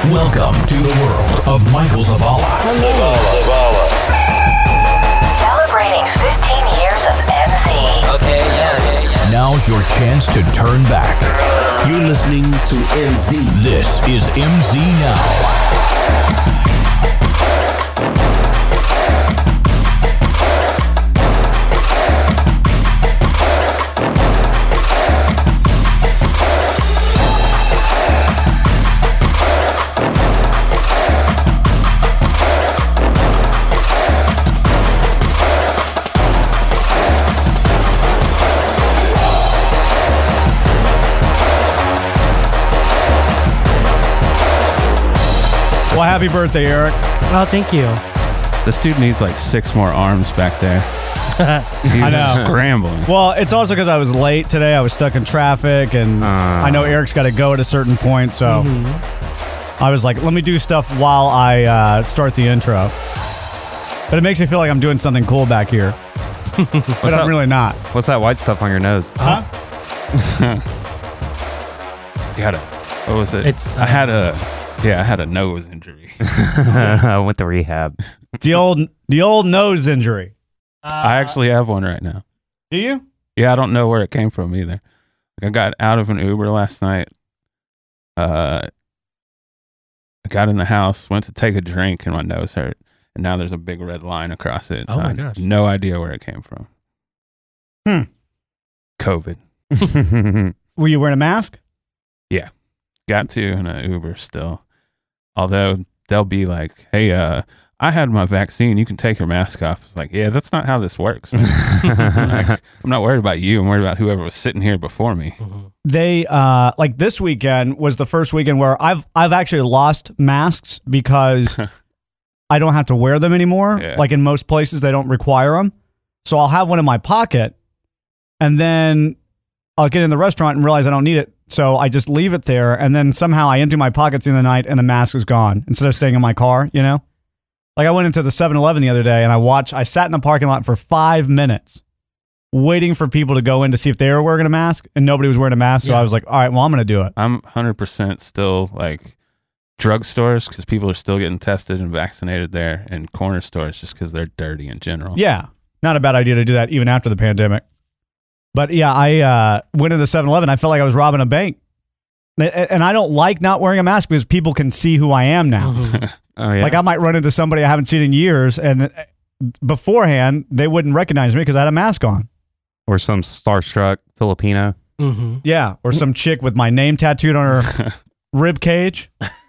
Welcome to the world of Michael Zavala. Zavala. Celebrating 15 years of MC. Okay, yeah. Now's your chance to turn back. You're listening to MZ. This is MZ Now. Well, happy birthday, Eric. Oh, thank you. This dude needs like 6 more arms back there. He's I know. scrambling. Well, it's also because I was late today. I was stuck in traffic, and I know Eric's got to go at a certain point, so I was like, let me do stuff while I start the intro. But it makes me feel like I'm doing something cool back here. But I'm really not. What's that white stuff on your nose? Huh? What was it? I had a nose injury. I went to rehab. The old nose injury. I actually have one right now. Do you? Yeah, I don't know where it came from either. I got out of an Uber last night. I got in the house, went to take a drink, and my nose hurt. And now there's a big red line across it. Oh my I gosh. have no idea where it came from. COVID. Were you wearing a mask? Got to in an Uber still. Although they'll be like, hey, I had my vaccine. You can take your mask off. It's like, yeah, that's not how this works. I'm not worried about you. I'm worried about whoever was sitting here before me. They like this weekend was the first weekend where I've actually lost masks because I don't have to wear them anymore. Yeah. Like in most places, they don't require them. So I'll have one in my pocket, and then I'll get in the restaurant and realize I don't need it. So I just leave it there, and then somehow I empty my pockets in the night, and the mask is gone instead of staying in my car, you know? Like I went into the 7-Eleven the other day, and I sat in the parking lot for 5 minutes waiting for people to go in to see if they were wearing a mask, and nobody was wearing a mask. So Yeah. I was like, all right, well, I'm going to do it. I'm 100% still like drugstores because people are still getting tested and vaccinated there, and corner stores just because they're dirty in general. Yeah, not a bad idea to do that even after the pandemic. But yeah, I went to the 7-Eleven. I felt like I was robbing a bank. And I don't like not wearing a mask because people can see who I am now. Oh, yeah. Like I might run into somebody I haven't seen in years, and beforehand, they wouldn't recognize me because I had a mask on. Or some starstruck Filipino. Mm-hmm. Yeah, or some chick with my name tattooed on her rib cage.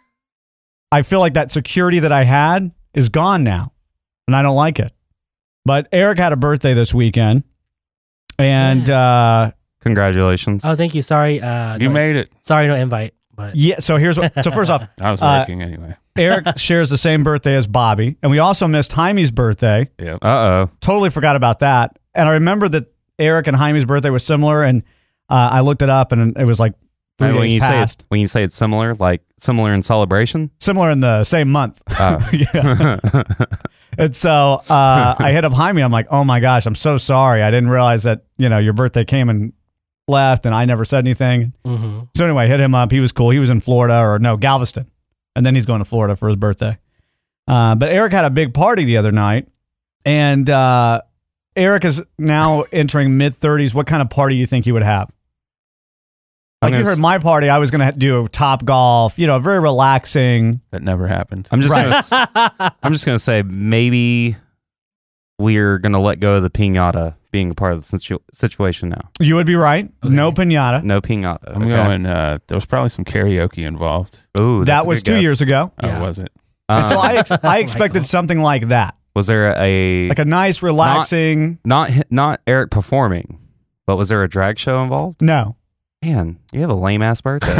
I feel like that security that I had is gone now, and I don't like it. But Eric had a birthday this weekend, and Congratulations. Oh, thank you. Sorry. You made it. Sorry, no invite. But yeah. So first off, I was working anyway. Eric shares the same birthday as Bobby, and we also missed Jaime's birthday. Yep. Uh-oh. Totally forgot about that. And I remember that Eric and Jaime's birthday was similar, and I looked it up, and it was like 3 when days you past. when you say it's similar, like similar in celebration? Similar in the same month. Oh. Yeah. And so I hit up Jaime. I'm like, oh my gosh, I'm so sorry. I didn't realize that, your birthday came and left, and I never said anything. mm-hmm. So anyway, I hit him up. He was cool. He was in Florida, or no, Galveston. And then he's going to Florida for his birthday. But Eric had a big party the other night. And Eric is now entering mid-30s. What kind of party do you think he would have? Like you heard my party, I was going to do Top Golf, very relaxing. That never happened. I'm just gonna say maybe we're gonna let go of the piñata being a part of the situation now. You would be right. Okay. No piñata. No piñata. I'm going, there was probably some karaoke involved. Ooh, That was 2 years ago. Yeah. Oh, was it? And so I Michael. expected something like that. Was there Like a nice, relaxing. not Eric performing, but was there a drag show involved? No. Man, you have a lame ass birthday.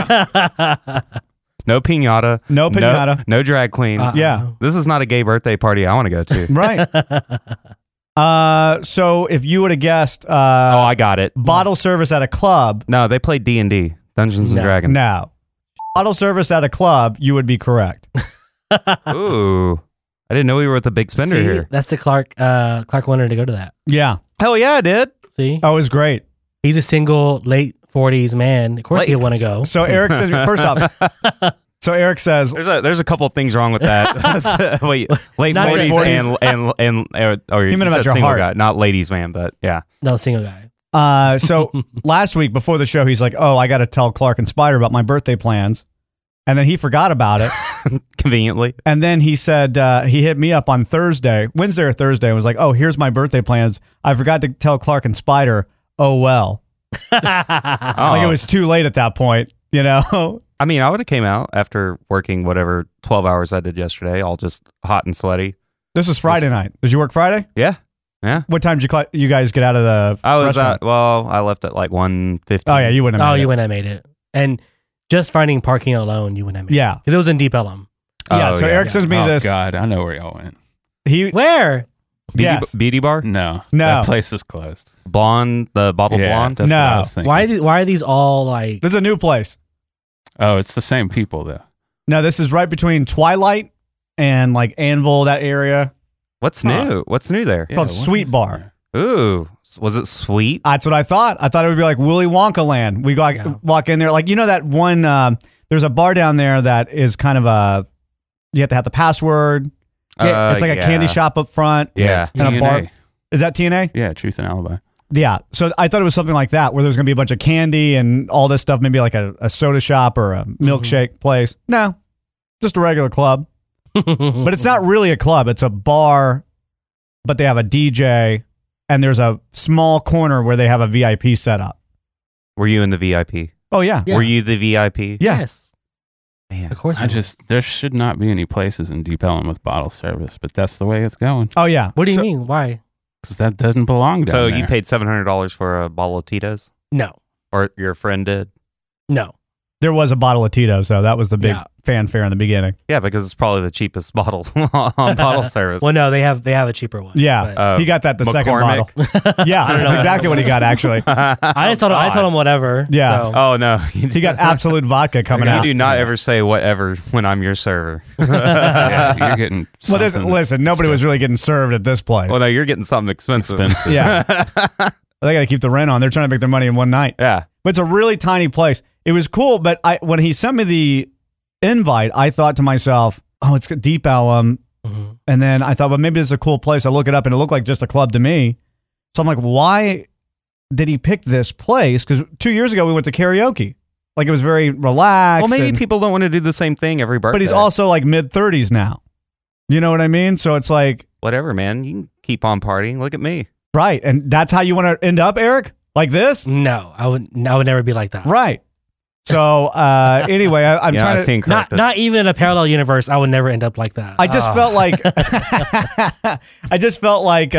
No piñata. No piñata. No drag queens. Yeah. This is not a gay birthday party I want to go to. Right. So if you would have guessed I got it. bottle service at a club, No, they played D&D, Dungeons and Dragons. no. Bottle service at a club, you would be correct. Ooh. I didn't know we were with the big spender See, here. that's the Clark wanted to go to that. Yeah. Hell yeah, I did. See? Oh, it was great. He's a single, late 40s man. Of course he'll want to go. So Eric says, first off, So Eric says, There's a couple of things wrong with that. Wait, late Not 40s great. and or You meant about said your single heart. guy, not ladies man, but yeah. No, single guy. so last week before the show, he's like, oh, I got to tell Clark and Spider about my birthday plans. And then he forgot about it. Conveniently. And then he said, he hit me up on Wednesday or Thursday, and was like, oh, here's my birthday plans. I forgot to tell Clark and Spider. Oh, well. Like it was too late at that point, you know? I mean, I would have came out after working whatever 12 hours I did yesterday, all just hot and sweaty. This is Friday night. Did you work Friday? Yeah. Yeah. What time did you guys get out of the I was restaurant? I left at like 1:50. Oh, yeah, you wouldn't have Oh, made you it. wouldn't have made it. And just finding parking alone, you wouldn't have made it. Yeah. Because it was in Deep Ellum. Yeah, Oh, so yeah. Eric sends me Oh this. God, I know where y'all went. He Where? Yes. Beauty bar? No, No. that place is closed. Blonde, the bottled Yeah, blonde? that's what I No. was thinking. Why are these all like... This is a new place. Oh, it's the same people though. No, this is right between Twilight and like Anvil, that area. What's Huh. new? What's new there? Called what Sweet is Bar. there? Ooh, was it sweet? That's what I thought. I thought it would be like Willy Wonka land. We walk in there. Like, you know that one, there's a bar down there that is kind of you have to have the password. Yeah, It's like a candy shop up front. Yeah. It's And a bar. TNA. Is that TNA? Yeah, Truth and Alibi. Yeah. So I thought it was something like that, where there's going to be a bunch of candy and all this stuff, maybe like a soda shop or a milkshake place. No, just a regular club. But it's not really a club. It's a bar, but they have a DJ, and there's a small corner where they have a VIP set up. Were you in the VIP? Oh, yeah. Yeah. Were you the VIP? Yeah. Yes. Man. Of course. There should not be any places in Deep Ellum with bottle service, but that's the way it's going. Oh, yeah. What do you So- mean? Why? Because that doesn't belong down So there. you paid $700 for a bottle of Tito's? No. Or your friend did? No. There was a bottle of Tito's, so that was the big Yeah. fanfare in the beginning. Yeah, because it's probably the cheapest bottle on bottle service. Well, no, they have a cheaper one. Yeah. but- He got that the second McCormick. bottle. Yeah, I don't that's know. exactly what he got, actually. I just told him. I told him whatever. Yeah. so- Oh, no. He got absolute vodka coming You out. do not ever say whatever when I'm your server. Yeah, you're getting Well, something listen, nobody was really getting served at this place. Well, no, you're getting something expensive. expensive. Yeah. They got to keep the rent on. They're trying to make their money in one night. Yeah. But it's a really tiny place. It was cool, but when he sent me the invite, I thought to myself, oh, it's Deep Ellum. Mhm. And then I thought, well, maybe it's a cool place. I look it up, and it looked like just a club to me. So I'm like, why did he pick this place? Because 2 years ago, we went to karaoke. Like, it was very relaxed. Well, maybe and- people don't want to do the same thing every birthday. But he's also like mid-30s now. You know what I mean? So it's like, Whatever, man. You can keep on partying. Look at me. right. And that's how you want to end up, Eric? Like this? No, I would never be like that. Right. So anyway, I'm yeah, trying I to. stand Not corrected. not even in a parallel universe. I would never end up like that. I just felt like I just felt like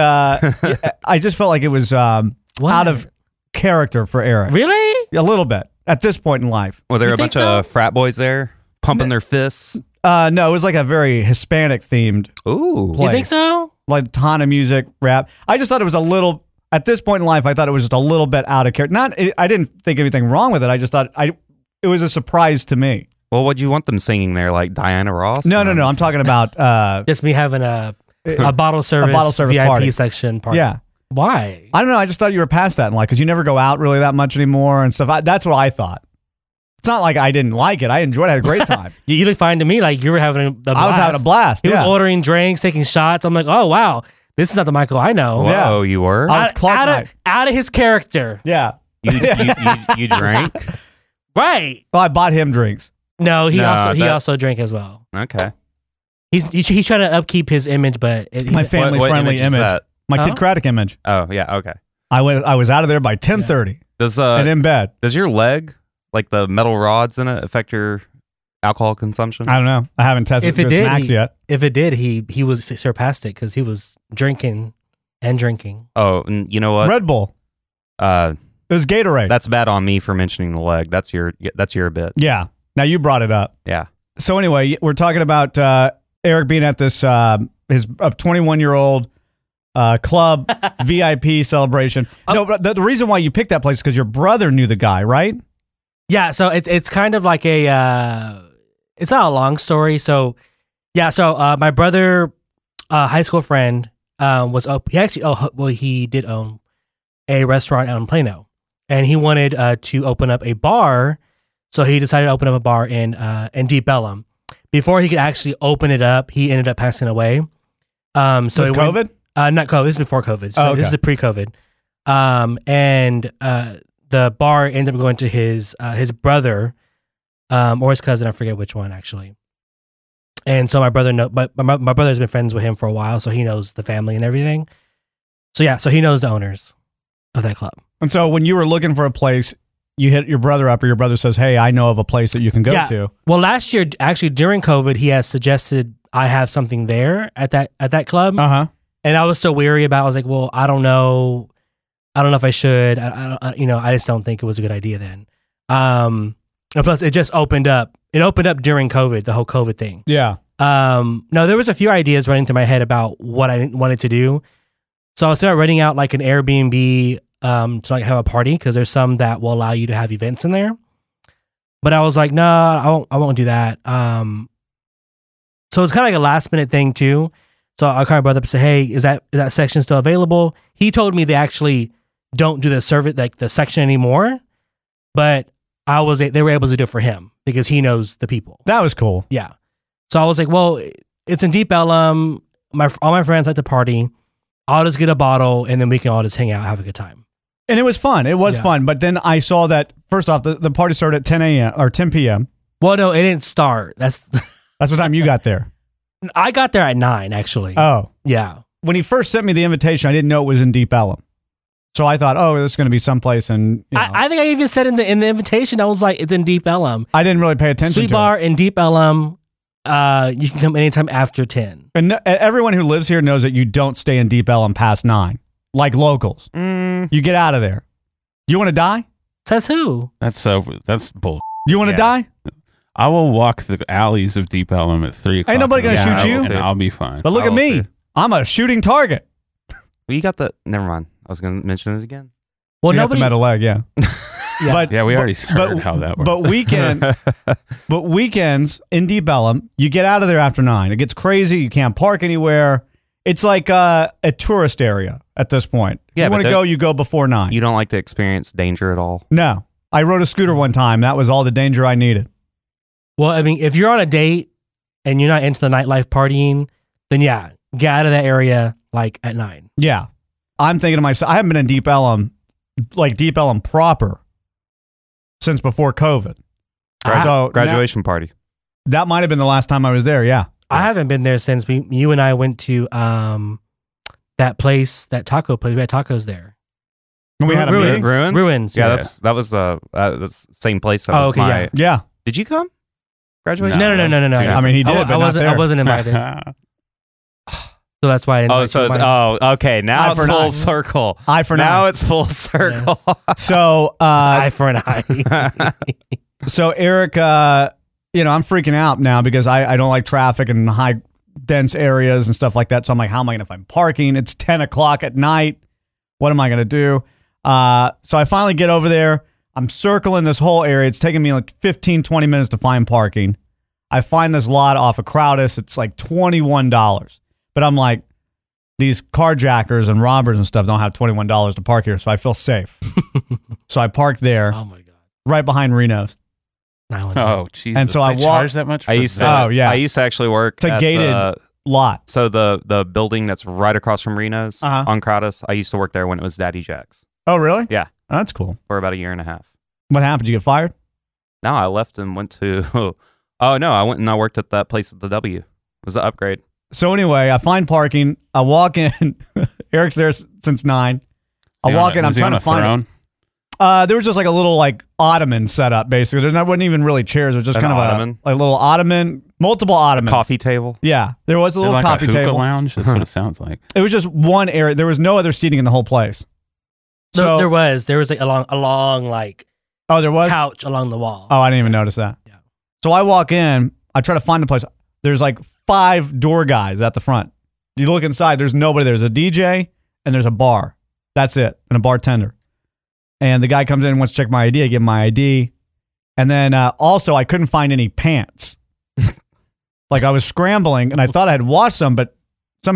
it was What? out of character for Eric. Really? A little bit at this point in life. Were there You a think bunch of frat boys there pumping their fists? No, it was like a very Hispanic themed, Ooh. Do you think place. so? like ton of music, rap. I just thought it was a little. At this point in life, I thought it was just a little bit out of character. I didn't think anything wrong with it. I just thought it was a surprise to me. Well, what'd you want them singing there? Like Diana Ross? No. I'm talking about Just me having a bottle service, service VIP party. section party. yeah. Why? I don't know. I just thought you were past that in life because you never go out really that much anymore and stuff. That's what I thought. It's not like I didn't like it. I enjoyed it. I had a great time. You look fine to me. Like you were having a blast. I was having a blast. He Yeah. was ordering drinks, taking shots. I'm like, oh wow, this is not the Michael I know. Whoa, Yeah. you were? I was Clark Knight. out of his character. Yeah. You drank? Right. Well, I bought him drinks. No, he No, also drank as well. Okay. He's trying to upkeep his image, but My family friendly is image. that? My Huh? Kid Craddock image. Oh, yeah, okay. I was out of there by 10:30 Does and in bed. does your leg, like the metal rods in it, affect your alcohol consumption? I don't know. I haven't tested If it this did, max yet. if it did, he was surpassed it because he was drinking and drinking. Oh, and you know what? Red Bull. It was Gatorade. That's bad on me for mentioning the leg. That's your bit. Yeah. Now you brought it up. Yeah. So anyway, we're talking about Eric being at this his 21-year-old club VIP celebration. No, but the reason why you picked that place is because your brother knew the guy, right? Yeah, so it's kind of like a it's not a long story. So yeah, so my brother, high school friend, was up. He did own a restaurant out in Plano, and he wanted to open up a bar So he decided to open up a bar in Deep Ellum. Before he could actually open it up, he ended up passing away. So With it went- COVID? not COVID. This is before COVID. So Oh, okay. this is the pre-COVID. And the bar ended up going to his brother, or his cousin. I forget which one actually. And so my brother my brother's been friends with him for a while, so he knows the family and everything. So yeah, so he knows the owners of that club. And so when you were looking for a place, you hit your brother up, or your brother says, "Hey, I know of a place that you can go to." Well, last year, actually during COVID, he has suggested I have something there at that club, Uh-huh. and I was so weary about. I was like, well, I don't know if I should. I just don't think it was a good idea then. And plus, it just opened up. It opened up during COVID, the whole COVID thing. Yeah. No, there was a few ideas running through my head about what I wanted to do. So I started renting out like an Airbnb to like have a party, because there's some that will allow you to have events in there. But I was like, no, I won't do that. So it's kind of like a last minute thing too. So I called my brother up and said, hey, is that section still available? He told me they actually don't do the service, like the section anymore, but they were able to do it for him because he knows the people. That was cool. Yeah. So I was like, well, it's in Deep Ellum. All my friends like to party. I'll just get a bottle and then we can all just hang out, have a good time. And it was fun. It was Yeah. fun. But then I saw that, first off, the party started at 10 a.m. or 10 p.m. Well, no, it didn't start. That's what time you got there. I got there at 9, actually. Oh. Yeah. When he first sent me the invitation, I didn't know it was in Deep Ellum. So I thought, oh, this is going to be someplace. And I think I even said in the invitation, I was like, it's in Deep Ellum. I didn't really pay attention Sweet to Bar it. in Deep Ellum. You can come anytime after 10. And everyone who lives here knows that you don't stay in Deep Ellum past 9, like locals. You get out of there. You want to die? Says who? That's bull. You want to die? I will walk the alleys of Deep Ellum at 3 o'clock. Ain't nobody gonna Yeah, shoot you. and I'll be fine. But look I at will me. too. I'm a shooting target. Well, you got the. Never mind. I was going to mention it again. Well, You got the nobody. metal leg, yeah. Yeah. But, Yeah, we already but- heard how that works. But weekends in Deep Ellum, you get out of there after 9. It gets crazy. You can't park anywhere. It's like a tourist area at this point. Yeah, you want but to go, you go before 9. You don't like to experience danger at all. No. I rode a scooter one time. That was all the danger I needed. Well, I mean, if you're on a date and you're not into the nightlife partying, then yeah, get out of that area like at 9. Yeah. I'm thinking to myself, I haven't been in Deep Ellum, like Deep Ellum proper, since before COVID. So Graduation party. that might have been the last time I was there, yeah. I haven't been there since you and I went to that place, that taco place. We had tacos there. When we had a Ruins. meeting. Ruins. Yeah, Yeah. that was the same place. That Oh, was okay, my. yeah. Yeah. Did you come? Graduation? No. I mean, he did, but not there. I wasn't invited, so that's why I didn't. Oh, invite so you. it's, okay. Now Eye it's for an full eye. circle. Eye for an now eye. it's full circle. So, eye for an eye. so Eric, I'm freaking out now because I don't like traffic and high dense areas and stuff like that. So I'm like, how am I going to find parking? It's 10 o'clock at night. What am I going to do? So I finally get over there. I'm circling this whole area. It's taking me like 15, 20 minutes to find parking. I find this lot off of Crowdus. It's like $21. But I'm like, these carjackers and robbers and stuff don't have $21 to park here, so I feel safe. So I parked there, Oh my god. right behind Reno's. Oh, Jesus. And so I They walk- charge that much for I used to. that? Oh, yeah. I used to actually work It's a at gated the, lot. so the building that's right across from Reno's Uh-huh. on Crowdus. I used to work there when it was Daddy Jack's Oh, really? Yeah. Oh, that's cool. for about a year and a half. What happened? Did you get fired? No, I left and went to. Oh no, I went and I worked at that place at the W. It was an upgrade. So anyway, I find parking. I walk in. Eric's there since 9. I walk in. I'm Was he trying on to a find throne? it. There was just like a little like ottoman set up, basically. There wasn't even really chairs. It was just An kind of ottoman? a little ottoman, multiple ottomans. Coffee table. Yeah, there was a little Like coffee a hookah table. lounge? That's what it sounds like. It was just one area. There was no other seating in the whole place. So there was like a long like Oh, there was. couch along the wall. Oh, I didn't even notice that. Yeah. So I walk in. I try to find the place. There's like 5 door guys at the front. You look inside. There's nobody. There's a DJ and there's a bar. That's it, and a bartender. And the guy comes in and wants to check my ID. I give him my ID. And then also, I couldn't find any pants. Like I was scrambling, and I thought I had washed them, but somehow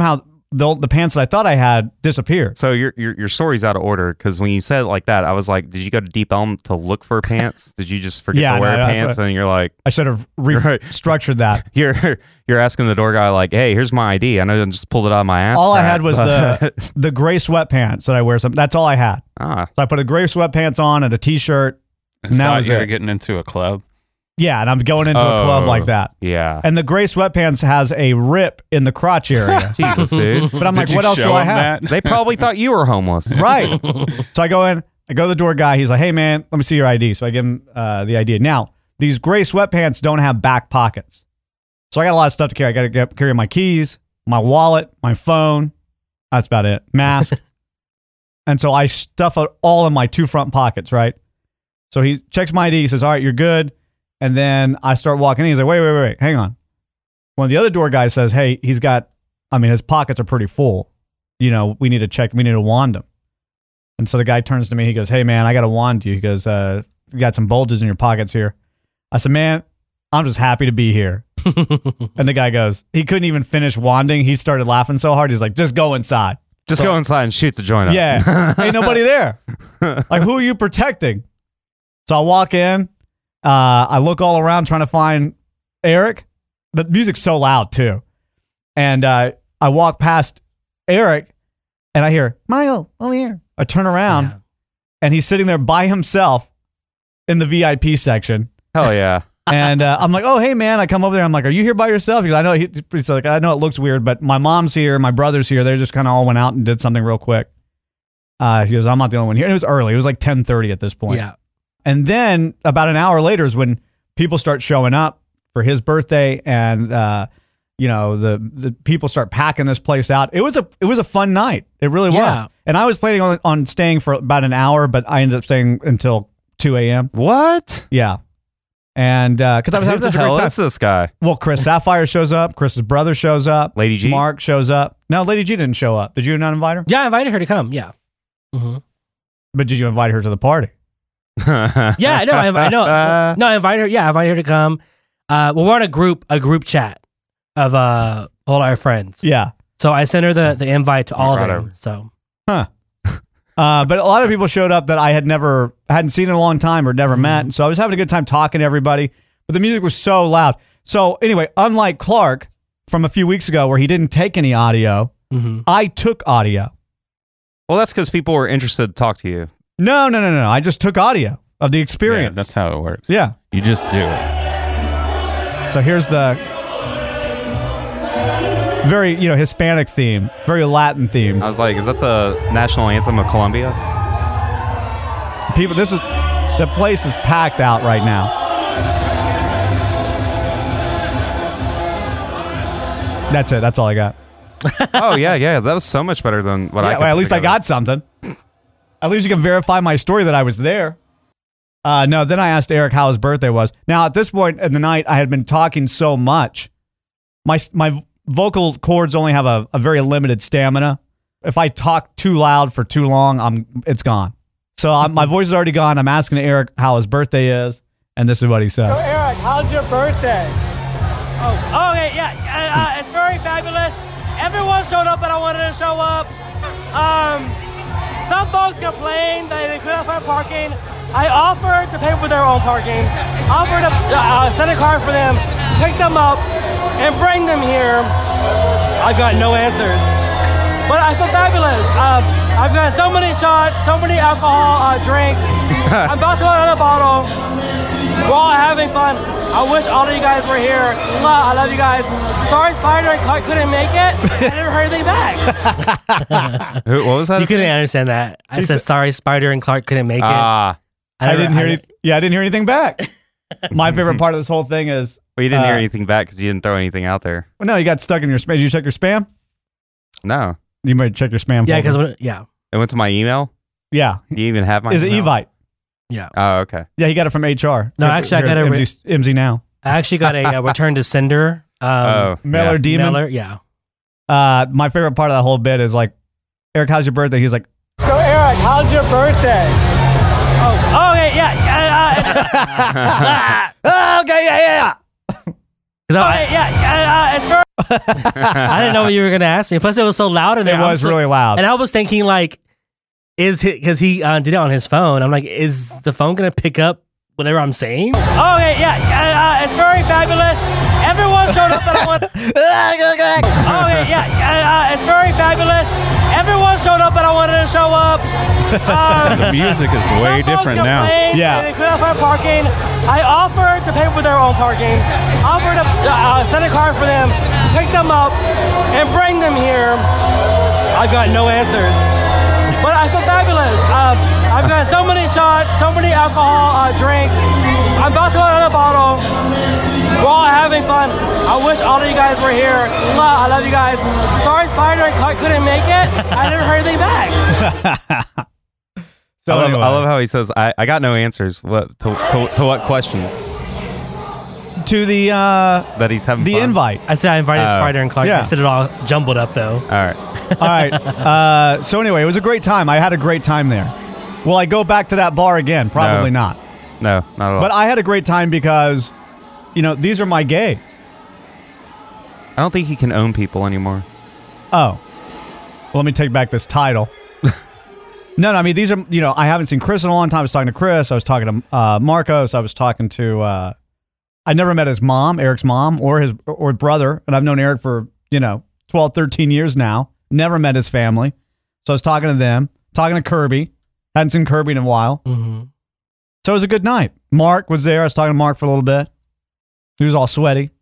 the pants that I thought I had disappeared. So your story's out of order because when you said it like that, I was like, did you go to Deep Elm to look for pants? Did you just forget Yeah, to wear no, pants? And you're like, I should have Right. restructured that. you're asking the door guy like, hey, here's my ID. I know I just pulled it out of my ass. All I crack, had was but- the gray sweatpants that I wear. That's all I had. ah. So I put a gray sweatpants on and a t-shirt. I And that thought was you were it. getting into a club. Yeah, and I'm going into a club Oh. like that. Yeah. And the gray sweatpants has a rip in the crotch area. Jesus, dude. But I'm like, Did you what else show do I him have? that? They probably thought you were homeless. Right. So I go in, I go to the door guy. He's like, hey, man, let me see your ID. So I give him the ID. Now, these gray sweatpants don't have back pockets. So I got a lot of stuff to carry. I got to carry my keys, my wallet, my phone. That's about it. Mask. And so I stuff it all in my 2 front pockets, right? So he checks my ID. He says, all right, you're good. And then I start walking in. He's like, wait, hang on. One of the other door guys says, hey, his pockets are pretty full. You know, we need to wand him. And so the guy turns to me. He goes, hey, man, I got to wand you. He goes, you got some bulges in your pockets here. I said, man, I'm just happy to be here. And the guy goes, he couldn't even finish wanding. He started laughing so hard. He's like, just go inside. Just go inside and shoot the joint up. Yeah. Ain't nobody there. Like, who are you protecting? So I walk in. I look all around trying to find Eric. The music's so loud, too. And I walk past Eric, and I hear, Michael, over here. I turn around, and he's sitting there by himself in the VIP section. Hell yeah. And I'm like, oh, hey, man. I come over there. I'm like, are you here by yourself? He goes, he's like, I know it looks weird, but my mom's here. My brother's here. They just kind of all went out and did something real quick. He goes, I'm not the only one here. And it was early. It was like 10:30 at this point. Yeah. And then about an hour later is when people start showing up for his birthday, and the people start packing this place out. It was a fun night. It really Yeah. was. And I was planning on staying for about an hour, but I ended up staying until 2 a.m. What? Yeah. And because I was Who having the such a great hell time. is this guy? Well, Chris Sapphire shows up. Chris's brother shows up. Lady G? Mark shows up. No, Lady G didn't show up. Did you not invite her? Yeah, I invited her to come. Yeah. Mm-hmm. But did you invite her to the party? Yeah, no, I know. No, I invited her. Yeah, I invited her to come. Well, we're on a group chat of all our friends. Yeah. So I sent her the invite to all of them. So But a lot of people showed up that I hadn't seen in a long time or never met. And so I was having a good time talking to everybody. But the music was so loud. So anyway, unlike Clark from a few weeks ago where he didn't take any audio, I took audio. Well, that's because people were interested to talk to you. No. I just took audio of the Yeah, experience. that's how it works. Yeah. You just do it. So here's the very, Hispanic theme, very Latin theme. I was like, is that the national anthem of Colombia? People, the place is packed out right now. That's it. That's all I got. Oh, yeah. That was so much better than what I Yeah, could well, at put least I together. got something. At least you can verify my story that I was there. No, then I asked Eric how his birthday was. Now, at this point in the night, I had been talking so much. My vocal cords only have a very limited stamina. If I talk too loud for too long, it's gone. So my voice is already gone. I'm asking Eric how his birthday is, and this is what he said. Eric, how's your birthday? Oh, okay, yeah. It's very fabulous. Everyone showed up that I wanted to show up. Some folks complained that they couldn't find parking. I offered to pay for their own parking. Offered to send a car for them, pick them up, and bring them here. I've got no answers. But I feel fabulous. I've got so many shots, so many alcohol drinks. I'm about to run another bottle. We're all having fun. I wish all of you guys were here. I love you guys. Sorry Spider and Clark couldn't make it. I never heard anything back. What was that? You couldn't understand that. I said sorry Spider and Clark couldn't make it. Ah. I didn't hear anything back. My favorite part of this whole thing is... Well, you didn't hear anything back because you didn't throw anything out there. Well, no, you got stuck in your spam. Did you check your spam? No. You might check your spam Yeah, folder. because It went to my email? Yeah. Do you even have my Is it email? Evite? Yeah. Oh, okay. Yeah, he got it from HR. No, actually, I got it. MZ Now. I actually got a return to sender. Mailer yeah. Demon. Mailer, yeah. My favorite part of that whole bit is like, Eric, how's your birthday? He's like, So Eric, how's your birthday? Oh, okay, yeah. okay, yeah. It's very I didn't know what you were gonna ask me. Plus, it was so loud in there. It was really loud. And I was thinking, like, because he did it on his phone. I'm like, is the phone gonna pick up whatever I'm saying? Oh, okay, yeah. It's very fabulous. Everyone showed up that I want. Okay, yeah. It's very fabulous. Everyone showed up that I wanted to show up. The music is way different now. Yeah. They couldn't find parking. I offered to pay for their own parking. Offered to send a car for them, pick them up, and bring them here. I got no answers. But I feel fabulous. I've got so many shots, so many alcohol drinks. I'm about to go another bottle. We're all having fun. I wish all of you guys were here. I love you guys. Sorry Spider and Clark couldn't make it. I never heard anything back. So I anyway, love how he says, I got no answers. What to what question? to the That he's having fun? invite. I said I invited Spider and Clark. Yeah. I said it all jumbled up though. All right. All right. So anyway, it was a great time. I had a great time there. Will I go back to that bar again? Probably No. not. No, not at all. But I had a great time because, these are my gays. I don't think he can own people anymore. Oh. Well, let me take back this title. No, I mean, these are, I haven't seen Chris in a long time. I was talking to Chris. I was talking to Marcos. I was talking to, I never met his mom, Eric's mom, or his brother. And I've known Eric for, 12, 13 years now. Never met his family. So I was talking to them, talking to Kirby. Hadn't seen Kirby in a while. Mm-hmm. So it was a good night. Mark was there. I was talking to Mark for a little bit. He was all sweaty.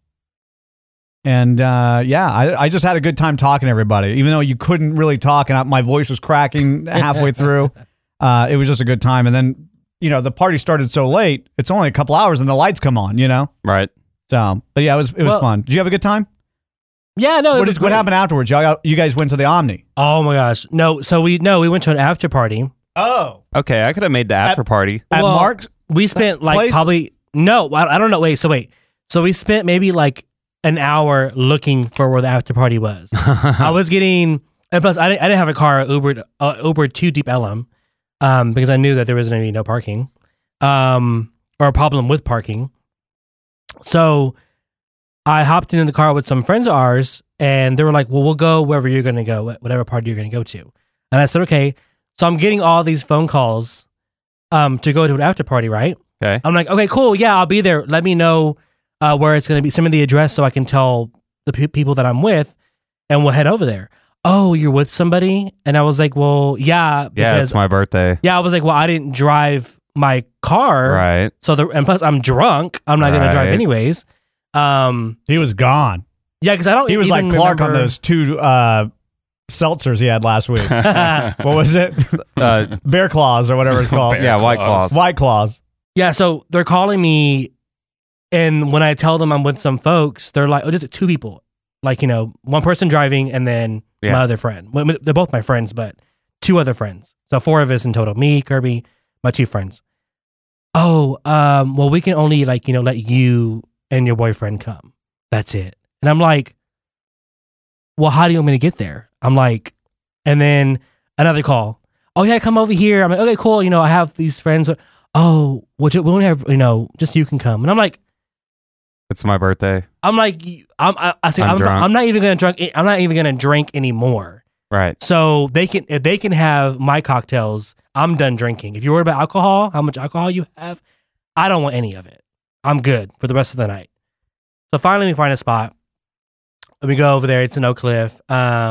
And I just had a good time talking to everybody, even though you couldn't really talk and my voice was cracking halfway through. It was just a good time. And then, the party started so late. It's only a couple hours and the lights come on, Right. So, but yeah, it was fun. Did you have a good time? Yeah, no. What happened afterwards? You guys went to the Omni. Oh my gosh, no. So we went to an after party. Oh, Okay, I could have made the after party. at Well, Mark's. We spent like place? probably no. I don't know. Wait. So we spent maybe like an hour looking for where the after party was. I was getting, and plus I didn't have a car. Ubered to Deep Ellum, because I knew that there was going to be no parking, or a problem with parking. So I hopped in the car with some friends of ours, and they were like, "Well, we'll go wherever you're going to go, whatever party you're going to go to." And I said, "Okay." So I'm getting all these phone calls, to go to an after party, right? Okay. I'm like, "Okay, cool. Yeah, I'll be there. Let me know where it's going to be. Send me the address so I can tell the people that I'm with, and we'll head over there." Oh, you're with somebody? And I was like, "Well, yeah." Yeah, it's my birthday. Yeah, I was like, "Well, I didn't drive my car, Right. So and plus I'm drunk. I'm not going to drive Right. anyways." He was gone. Yeah, because I don't. He was like even Clark on remember- those two seltzers he had last week. What was it? Bear Claws or whatever it's called. Yeah, White Claws. White Claws. Yeah, so they're calling me, and when I tell them I'm with some folks, they're like, "Oh, just two people, like one person driving, and then my other friend. Well, they're both my friends, but two other friends. So 4 of us in total: me, Kirby, my 2 friends." Oh, well, we can only let you and your boyfriend come. That's it. And I'm like, "Well, how do you want me to get there?" I'm like, and then another call. "Oh yeah, come over here." I'm like, "Okay, cool. I have these friends." "Oh, we only have just you can come." And I'm like, It's my birthday. I'm like, I say, I'm I'm drunk. not even gonna drink anymore. Right. So if they can have my cocktails, I'm done drinking. If you're worried about alcohol, how much alcohol you have, I don't want any of it. I'm good for the rest of the night. So finally we find a spot. We go over there. It's in Oak Cliff.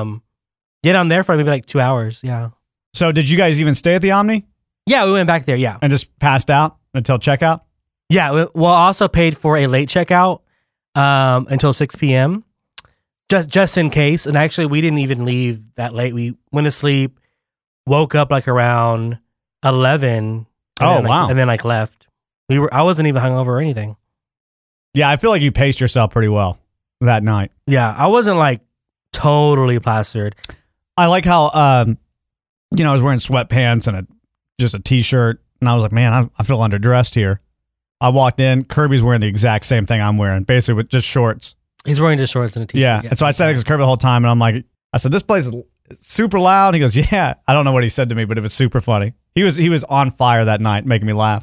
I'm there for maybe like 2 hours. Yeah. So did you guys even stay at the Omni Yeah, we went back there. Yeah. and just passed out until checkout? Yeah. We also paid for a late checkout until 6 p.m. Just in case. And actually, we didn't even leave that late. We went to sleep, woke up like around 11. Wow. And then left. I wasn't even hungover or anything. Yeah, I feel like you paced yourself pretty well that night. Yeah, I wasn't totally plastered. I like how, I was wearing sweatpants and just a t-shirt, and I was like, man, I feel underdressed here. I walked in, Kirby's wearing the exact same thing I'm wearing, basically with just shorts. He's wearing just shorts and a t-shirt. Yeah. And so I sat next to Kirby the whole time, and I said, this place is super loud. He goes, yeah. I don't know what he said to me, but it was super funny. He was on fire that night, making me laugh.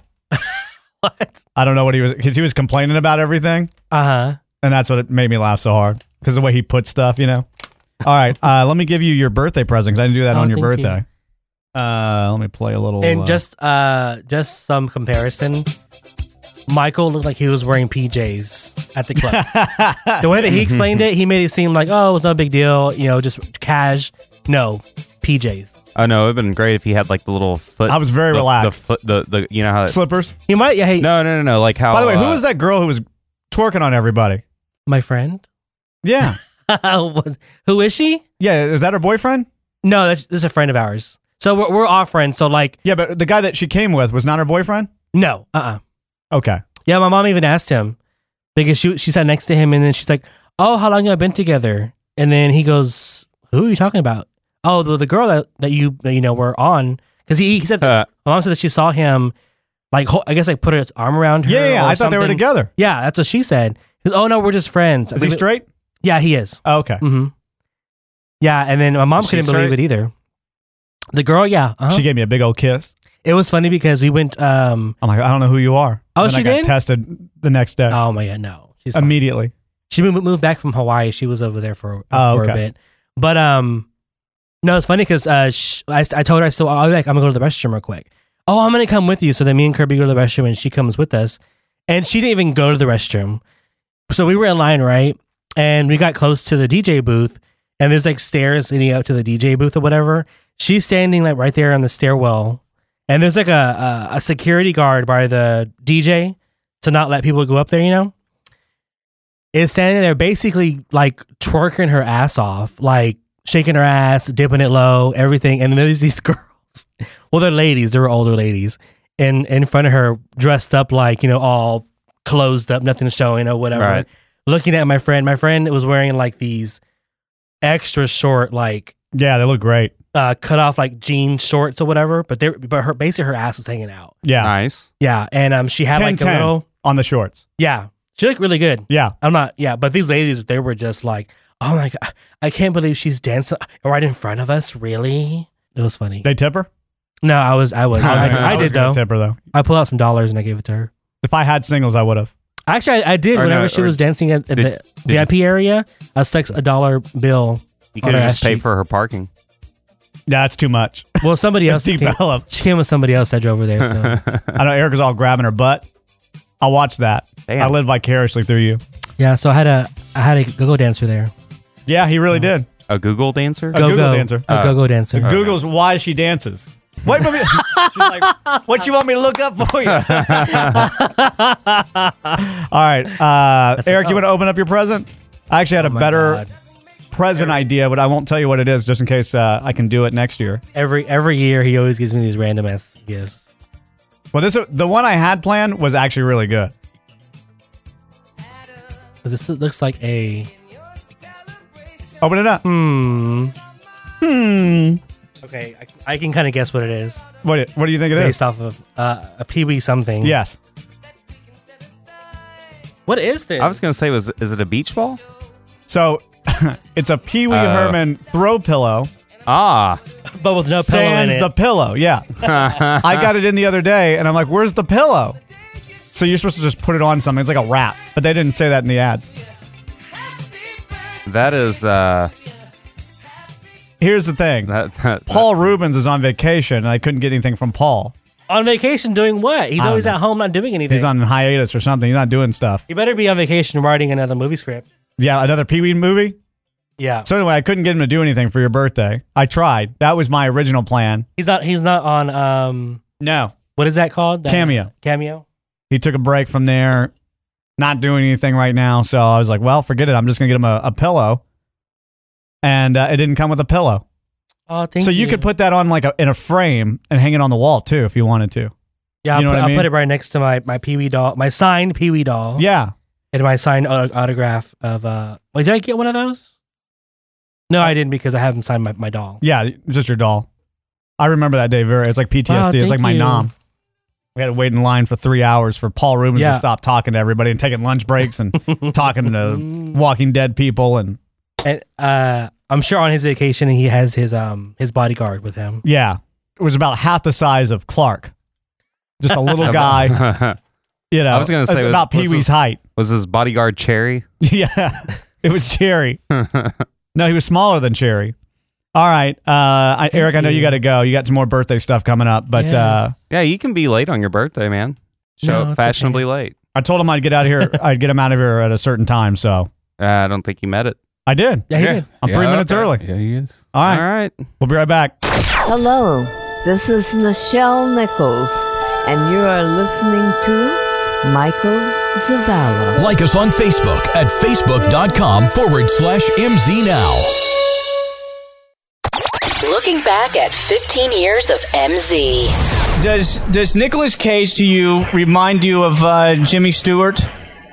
What? I don't know what because he was complaining about everything, Uh-huh. and that's what it made me laugh so hard. because of the way he puts stuff, you know. All right, let me give you your birthday present, because I didn't do that on your thank you. birthday. Let me play a little. And just some comparison. Michael looked like he was wearing PJs at the club. The way that he explained it, he made it seem like, oh, it's no big deal, you know, just cash. No, PJs. Oh no, it'd been great if he had like the little foot. I was very relaxed. The you know how Slippers. He might, yeah. Hey, no. Like how? By the way, who was that girl who was twerking on everybody? my friend. Yeah, Who is she? yeah. Is that her boyfriend? No, this is a friend of ours. So we're all friends. So like, Yeah, but the guy that she came with was not her boyfriend. no, Okay. Yeah, my mom even asked him because she sat next to him, and then she's like, "Oh, how long y'all been together?" And then he goes, "Who are you talking about?" Oh, the girl that you know were on, because he said my mom said that she saw him like I guess like put his arm around her. Yeah. or I thought they were something. together. Yeah, that's what she said. He goes, "Oh no, we're just friends." Is he straight? Yeah, he is. Oh, okay. Mm-hmm. Yeah, and then my mom Is she couldn't believe straight? it either. The girl, yeah, She gave me a big old kiss. it was funny because we went. I'm like, I don't know who you are. Oh, And then she I got did? tested the next day Oh my god, no, she's fine. immediately. She moved back from Hawaii. She was over there for Oh, a okay. bit. But no, it's funny because I told her, I'm gonna go to the restroom real quick. Oh, I'm gonna come with you. So then me and Kirby go to the restroom, and she comes with us. And she didn't even go to the restroom. So we were in line, right? And we got close to the DJ booth, and there's like stairs leading up to the DJ booth or whatever. She's standing like right there on the stairwell, and there's like a security guard by the DJ to not let people go up there, you know? Is standing there basically like twerking her ass off, like shaking her ass, dipping it low, everything. And then there's these girls. Well, they're ladies. They were older ladies. In front of her, dressed up like, you know, all closed up, nothing showing or whatever. Right. Looking at my friend. My friend was wearing like these extra short, like Yeah, they look great. cut off like jean shorts or whatever. But basically her ass was hanging out. Yeah. Nice. Yeah. And she had like a 10-10 little, on the shorts. yeah. She looked really good. Yeah. But these ladies, they were just like, oh my God, I can't believe she's dancing right in front of us. Really? It was funny. They tip her? No, I was I was did gonna though. tip her though. I pulled out some dollars and I gave it to her. If I had singles, I would have. Actually, I did. Or Whenever no, she or was dancing at the did VIP area, I stuck a $1 bill. You on could her have ass just paid cheek. for her parking. Yeah, that's too much. Well, somebody else came, Develop. she came with somebody else that drove her there. So. I know Erica's all grabbing her butt. I'll watch that. Damn. I live vicariously through you. Yeah, so I had a go-go dancer there. Yeah, he really did. A Google dancer? A Google dancer. A go-go dancer. Google's why she dances. What you want me? She's like, what you want me to look up for you? All right, Eric, you want to open up your present? I actually had a Oh my better God. present idea, but I won't tell you what it is, just in case I can do it next year. Every year, he always gives me these random ass gifts. Well, the one I had planned was actually really good. This looks like a Open it up. Okay, I can kind of guess what it is What do you think it is? based off of a Pee-wee something. Yes. What is this? I was going to say, is it a beach ball? So it's a Pee Wee Herman throw pillow. Ah. but with no pillow in Sans it. the pillow. Yeah. I got it in the other day, and I'm like, where's the pillow? So you're supposed to just put it on something. It's like a wrap, but they didn't say that in the ads. That is, Here's the thing. that Paul Rubens is on vacation, and I couldn't get anything from Paul. On vacation doing what? He's I don't always know. at home not doing anything. He's on hiatus or something. He's not doing stuff. He better be on vacation writing another movie script. Yeah, another Pee Wee movie. Yeah. So anyway, I couldn't get him to do anything for your birthday. I tried. That was my original plan. He's not on No. what is that called? Cameo. Cameo? He took a break from there, not doing anything right now. So I was like, well, forget it. I'm just going to get him a pillow. And it didn't come with a pillow. Oh, thank you. So you could put that on like in a frame and hang it on the wall too if you wanted to. Yeah, you know what I I'll mean? put it right next to my Pee-wee doll, my signed Pee-wee doll. Yeah. And my signed autograph of wait, did I get one of those? No, I didn't because I haven't signed my doll. Yeah, just your doll. I remember that day it's like PTSD. Wow, it's like thank my you. nom. We had to wait in line for 3 hours for Paul Rubens Yeah. to stop talking to everybody and taking lunch breaks and talking to Walking Dead people and I'm sure on his vacation he has his bodyguard with him. yeah. It was about half the size of Clark. Just a little guy. You know, I was gonna say, it's was- about was Pee Wee's this- height. was his bodyguard Cherry? Yeah. It was Cherry. No, he was smaller than Cherry. All right, Eric, I know you got to go. You got some more birthday stuff coming up, but yeah, you can be late on your birthday, man. Show up fashionably late. I told him I'd get out of here. I'd get him out of here at a certain time. So I don't think he met it. I did. Yeah, he did. I'm 3 minutes early. Yeah, he is. All right. All right. We'll be right back. Hello, this is Nichelle Nichols, and you are listening to Michael Zavala. Like us on Facebook at facebook.com/MZ Now. Looking back at 15 years of MZ. Does Nicolas Cage to you remind you of Jimmy Stewart?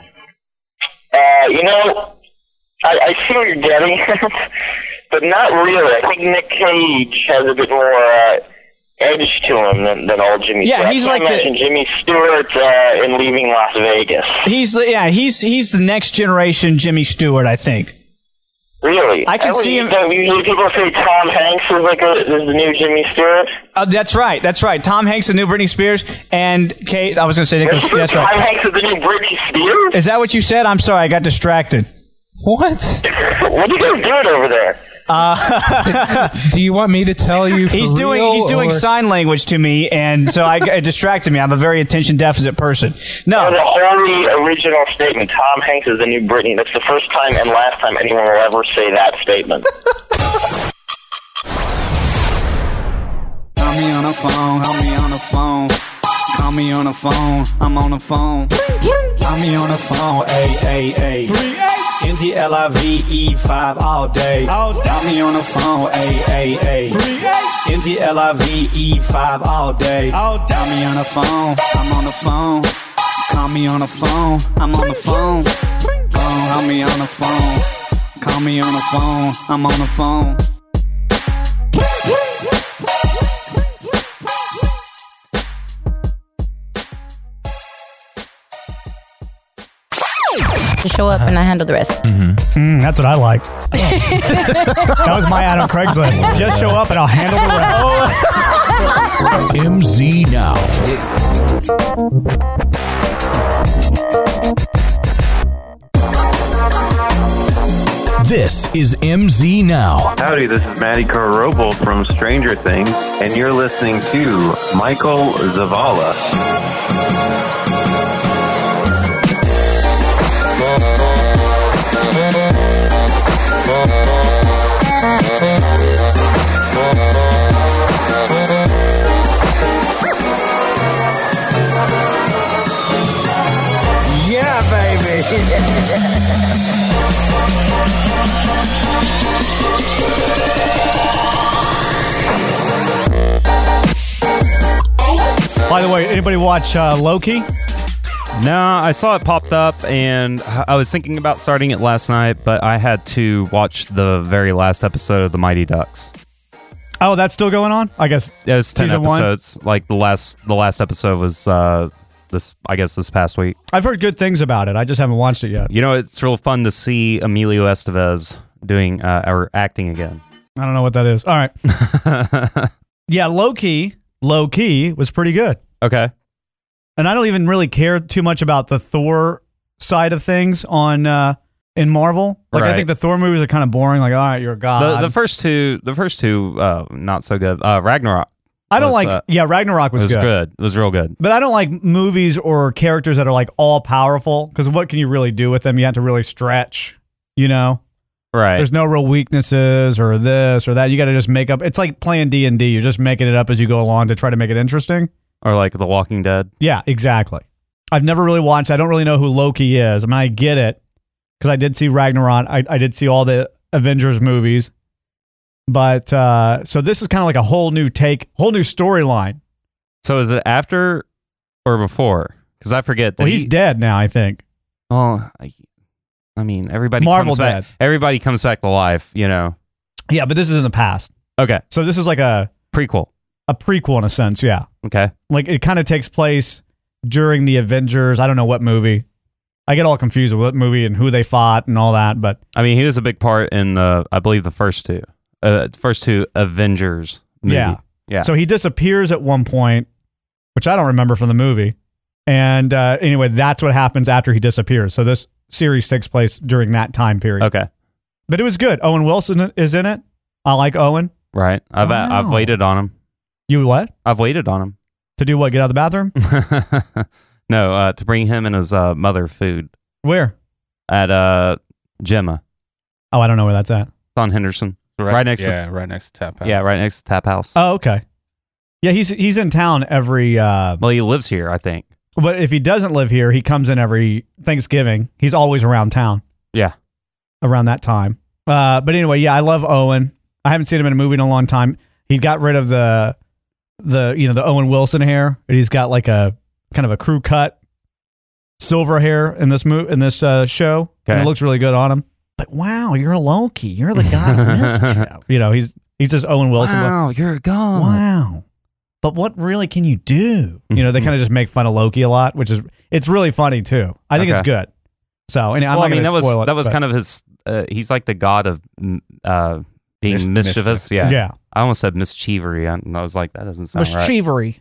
I see what you're getting, but not really. I think Nick Cage has a bit more edge to him than old Jimmy Stewart. Yeah, he's like imagine Jimmy Stewart in Leaving Las Vegas. He's the next generation Jimmy Stewart, I think. Really? I can see him. Usually people say Tom Hanks is is the new Jimmy Stewart. That's right. Tom Hanks, the new Britney Spears, and Kate. I was going to say Nicholas. That's right. Tom Hanks is the new Britney Spears. Is that what you said? I'm sorry, I got distracted. What? What are you guys doing over there? Do you want me to tell you? He's doing sign language to me, and so it distracted me. I'm a very attention deficit person. No, the wholly original statement. Tom Hanks is the new Britney. That's the first time and last time anyone will ever say that statement. Call me on the phone. Call me on the phone. Call me on the phone. I'm on the phone. Call me on the phone. A. MTLIVE 5 all day. Call me on the phone. A. MTLIVE 5 all day. Call me on the phone. I'm on the phone. Call me on the phone. I'm on the phone. Call me on the phone. Call me on the phone. I'm on the phone. To show up and I handle the rest. That's what I like. That was my ad on Craigslist. Just show up and I'll handle the rest. MZ Now. This is MZ Now. Howdy, this is Matty Carobo from Stranger Things, and you're listening to Michael Zavala. Yeah, baby. By the way, anybody watch Loki? No, I saw it popped up, and I was thinking about starting it last night, but I had to watch the very last episode of The Mighty Ducks. Oh, that's still going on? I guess it was 10 season episodes. Like the last episode was this past week. I've heard good things about it. I just haven't watched it yet. You know, it's real fun to see Emilio Estevez doing or acting again. I don't know what that is. All right. Yeah, Loki was pretty good. Okay. And I don't even really care too much about the Thor side of things on in Marvel. Like, I think the Thor movies are kind of boring. Like, all right, you're a god. The first two, not so good. Ragnarok. I don't Ragnarok was good. It was real good. But I don't like movies or characters that are like all powerful, because what can you really do with them? You have to really stretch, you know? Right. There's no real weaknesses or this or that. You got to just make up. It's like playing D&D. You're just making it up as you go along to try to make it interesting. Or like The Walking Dead. Yeah, exactly. I've never really watched. I don't really know who Loki is. I mean, I get it because I did see Ragnarok. I did see all the Avengers movies. But so this is kind of like a whole new storyline. So is it after or before? Because I forget. Well, he's dead now, I think. Oh, I mean, everybody Marvel comes back. dead. Everybody comes back to life, you know. Yeah, but this is in the past. Okay. So this is like a prequel. A prequel in a sense, yeah. Okay. Like it kind of takes place during the Avengers. I don't know what movie. I get all confused with what movie and who they fought and all that, but I mean, he was a big part in I believe the first two Avengers movie. Yeah. Yeah. So he disappears at one point, which I don't remember from the movie. And anyway, that's what happens after he disappears. So this series takes place during that time period. Okay. But it was good. Owen Wilson is in it. I like Owen. Right. I've waited on him. You what? I've waited on him. To do what? Get out of the bathroom? No, to bring him and his mother food. Where? At Gemma. Oh, I don't know where that's at. It's on Henderson. Right next to right next to Tap House. Yeah, right next to Tap House. Oh, okay. Yeah, he's in town every... well, he lives here, I think. But if he doesn't live here, he comes in every Thanksgiving. He's always around town. Yeah. Around that time. But anyway, yeah, I love Owen. I haven't seen him in a movie in a long time. He got rid of the Owen Wilson hair. And he's got like a kind of a crew cut silver hair in this show. Okay. And it looks really good on him. But wow, you're a Loki. You're the guy in this show. He's just Owen Wilson. Wow, you're a god. Wow. But what really can you do? They kind of just make fun of Loki a lot, it's really funny too. I think it's good. So, and that was kind of his. He's like the god of being mischievous. Yeah. I almost said mischievery, and I was like, that doesn't sound mischievery.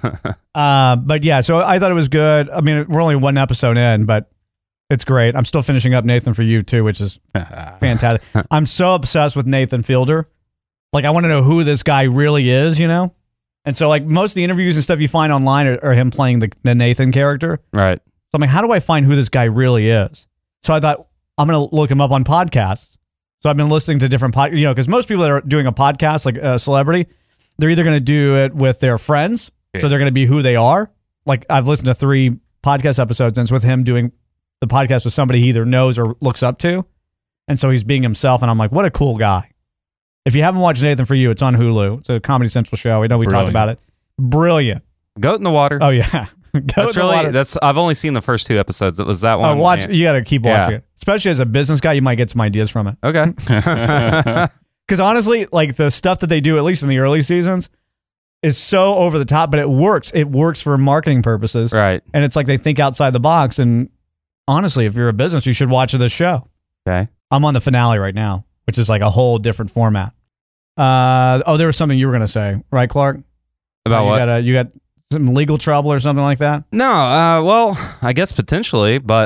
But yeah, so I thought it was good. I mean, we're only one episode in, but it's great. I'm still finishing up Nathan For You too, which is fantastic. I'm so obsessed with Nathan Fielder. Like, I want to know who this guy really is, And so, like, most of the interviews and stuff you find online are him playing the Nathan character. Right. So I'm like, how do I find who this guy really is? So I thought, I'm going to look him up on podcasts. So I've been listening to different podcasts, because most people that are doing a podcast, like a celebrity, they're either going to do it with their friends. Yeah. So they're going to be who they are. Like, I've listened to 3 podcast episodes, and it's with him doing the podcast with somebody he either knows or looks up to. And so he's being himself. And I'm like, what a cool guy. If you haven't watched Nathan For You, it's on Hulu. It's a Comedy Central show. I know we talked about it. Brilliant. Goat in the Water. Oh, yeah. I've only seen the first 2 episodes. It was that one. You got to keep watching it. Especially as a business guy, you might get some ideas from it. Okay. Because honestly, like the stuff that they do, at least in the early seasons, is so over the top, but it works. It works for marketing purposes. Right. And it's like they think outside the box. And honestly, if you're a business, you should watch this show. Okay. I'm on the finale right now, which is like a whole different format. There was something you were going to say, right, Clark? About what? You got some legal trouble or something like that? No, well, I guess potentially, but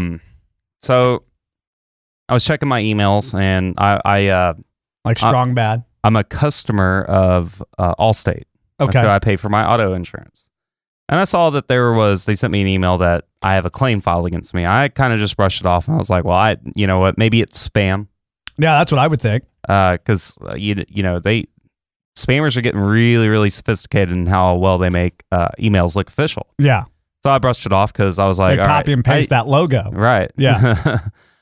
so I was checking my emails, and I like strong bad. I'm a customer of Allstate. Okay, so I pay for my auto insurance, and I saw that they sent me an email that I have a claim filed against me. I kind of just brushed it off, and I was like, well, you know what, maybe it's spam. Yeah, that's what I would think. Because spammers are getting really, really sophisticated in how well they make emails look official. Yeah. So I brushed it off because I was like, they copy and paste that logo. Right. Yeah.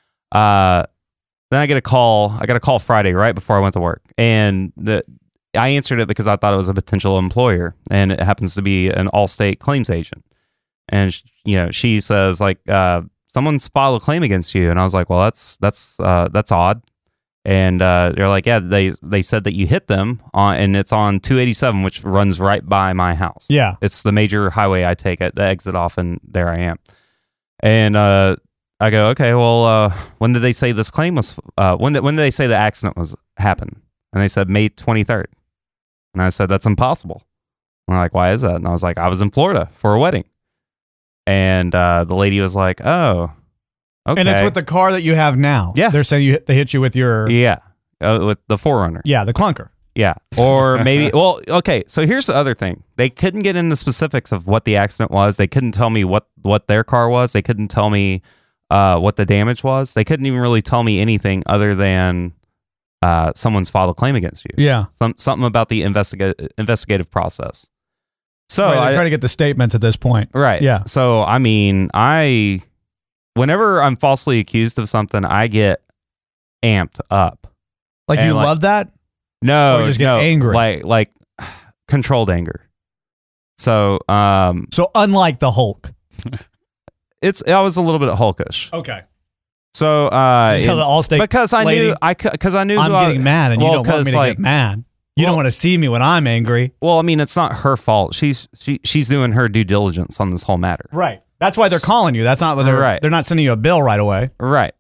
Then I get a call. I got a call Friday right before I went to work, and I answered it because I thought it was a potential employer, and it happens to be an Allstate claims agent. And she says like, someone's filed a claim against you, and I was like, well, that's odd. And they're like, yeah, they said that you hit them and it's on 287, which runs right by my house. Yeah, it's the major highway I take at the exit off, and there I am. And I go, okay, well, when did they say this claim was? When did they say the accident was happened? And they said May 23rd. And I said, that's impossible. And they're like, why is that? And I was like, I was in Florida for a wedding. And the lady was like, oh. Okay. And it's with the car that you have now. Yeah. They're saying they hit you with your... Yeah, with the 4Runner. Yeah, the clunker. Yeah, or maybe... Well, okay, so here's the other thing. They couldn't get into specifics of what the accident was. They couldn't tell me what their car was. They couldn't tell me what the damage was. They couldn't even really tell me anything other than someone's filed a claim against you. Yeah. Something about the investigative process. So they're trying to get the statements at this point. Right. Yeah. So, I mean, whenever I'm falsely accused of something, I get amped up. Like, you love that? No, or you just get angry. Like controlled anger. So, so unlike the Hulk, I was a little bit hulkish. Okay. So, tell the Allstate because I lady, knew I'm getting mad, and you don't want me to get mad. You don't want to see me when I'm angry. Well, I mean, it's not her fault. She's doing her due diligence on this whole matter. Right. That's why they're calling you. That's not what they're not sending you a bill right away. Right.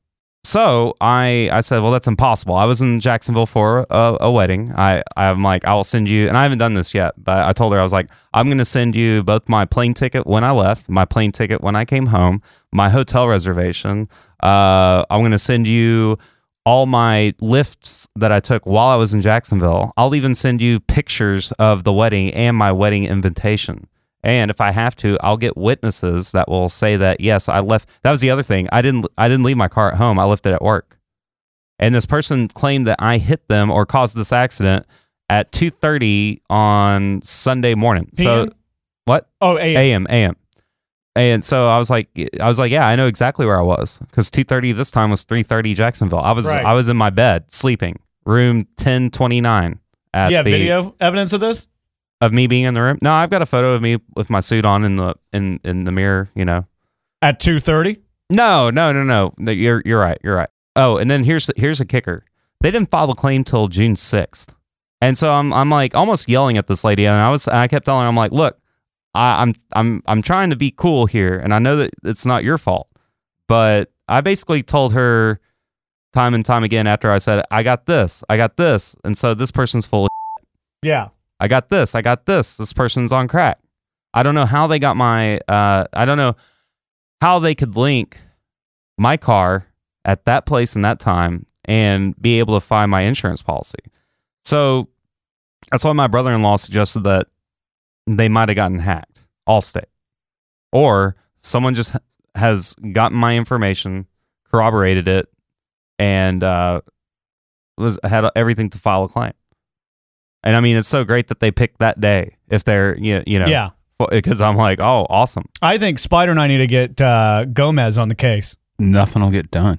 So I said, well, that's impossible. I was in Jacksonville for a wedding. I'm like, I'll send you, and I haven't done this yet, but I told her, I was like, I'm going to send you both my plane ticket when I left, my plane ticket when I came home, my hotel reservation. I'm going to send you all my lifts that I took while I was in Jacksonville. I'll even send you pictures of the wedding and my wedding invitation. And if I have to, I'll get witnesses that will say that, yes, I left. That was the other thing. I didn't leave my car at home. I left it at work. And this person claimed that I hit them or caused this accident at 2:30 on Sunday morning. PM? So what? Oh, AM. AM. And so I was like, yeah, I know exactly where I was, because 2:30 this time was 3:30 Jacksonville. I was in my bed sleeping, room 1029. Do you have video evidence of this? Of me being in the room? No, I've got a photo of me with my suit on in the mirror. You know, at 2:30. No. You're right. Oh, and then here's a kicker. They didn't file the claim till June 6th, and so I'm like almost yelling at this lady, and I kept telling her, I'm like, look, I'm trying to be cool here, and I know that it's not your fault, but I basically told her time and time again after I said, I got this, and so this person's full of shit. Yeah. I got this, this person's on crack. I don't know how they got my, I don't know how they could link my car at that place and that time and be able to find my insurance policy. So that's why my brother-in-law suggested that they might have gotten hacked, Allstate, or someone just has gotten my information, corroborated it, and had everything to file a claim. And I mean, it's so great that they picked that day if they're yeah, because I'm like, oh, awesome. I think Spider and I need to get Gomez on the case. Nothing will get done.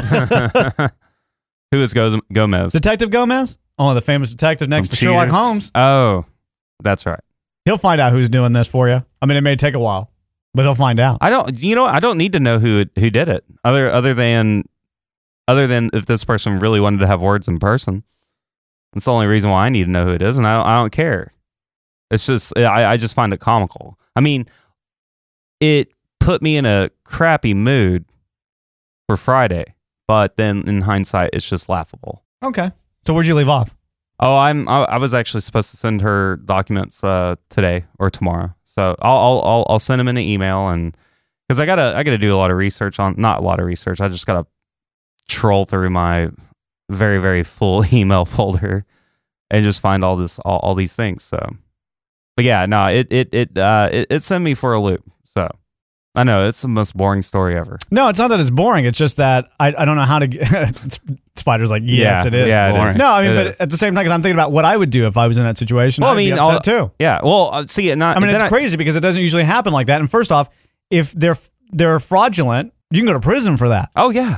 Who is Gomez? Detective Gomez? Oh, the famous detective next to Sherlock Holmes. Oh, that's right. He'll find out who's doing this for you. I mean, it may take a while, but he'll find out. I don't need to know who did it, other than if this person really wanted to have words in person. That's the only reason why I need to know who it is, and I don't care. It's just I just find it comical. I mean, it put me in a crappy mood for Friday, but then in hindsight, it's just laughable. Okay. So where'd you leave off? Oh, I was actually supposed to send her documents today or tomorrow. So I'll send them in an email, and because I gotta do a lot of research on, not a lot of research. I just gotta troll through my very, very full email folder and just find all these things. So, but yeah, no, it sent me for a loop. So I know it's the most boring story ever. No, it's not that it's boring. It's just that I don't know how to get. Spider's like, yes, it is boring. No, I mean, but at the same time, because I'm thinking about what I would do if I was in that situation. Well, I'd be upset too. Yeah. Well, see, it's crazy because it doesn't usually happen like that. And first off, if they're fraudulent, you can go to prison for that. Oh yeah.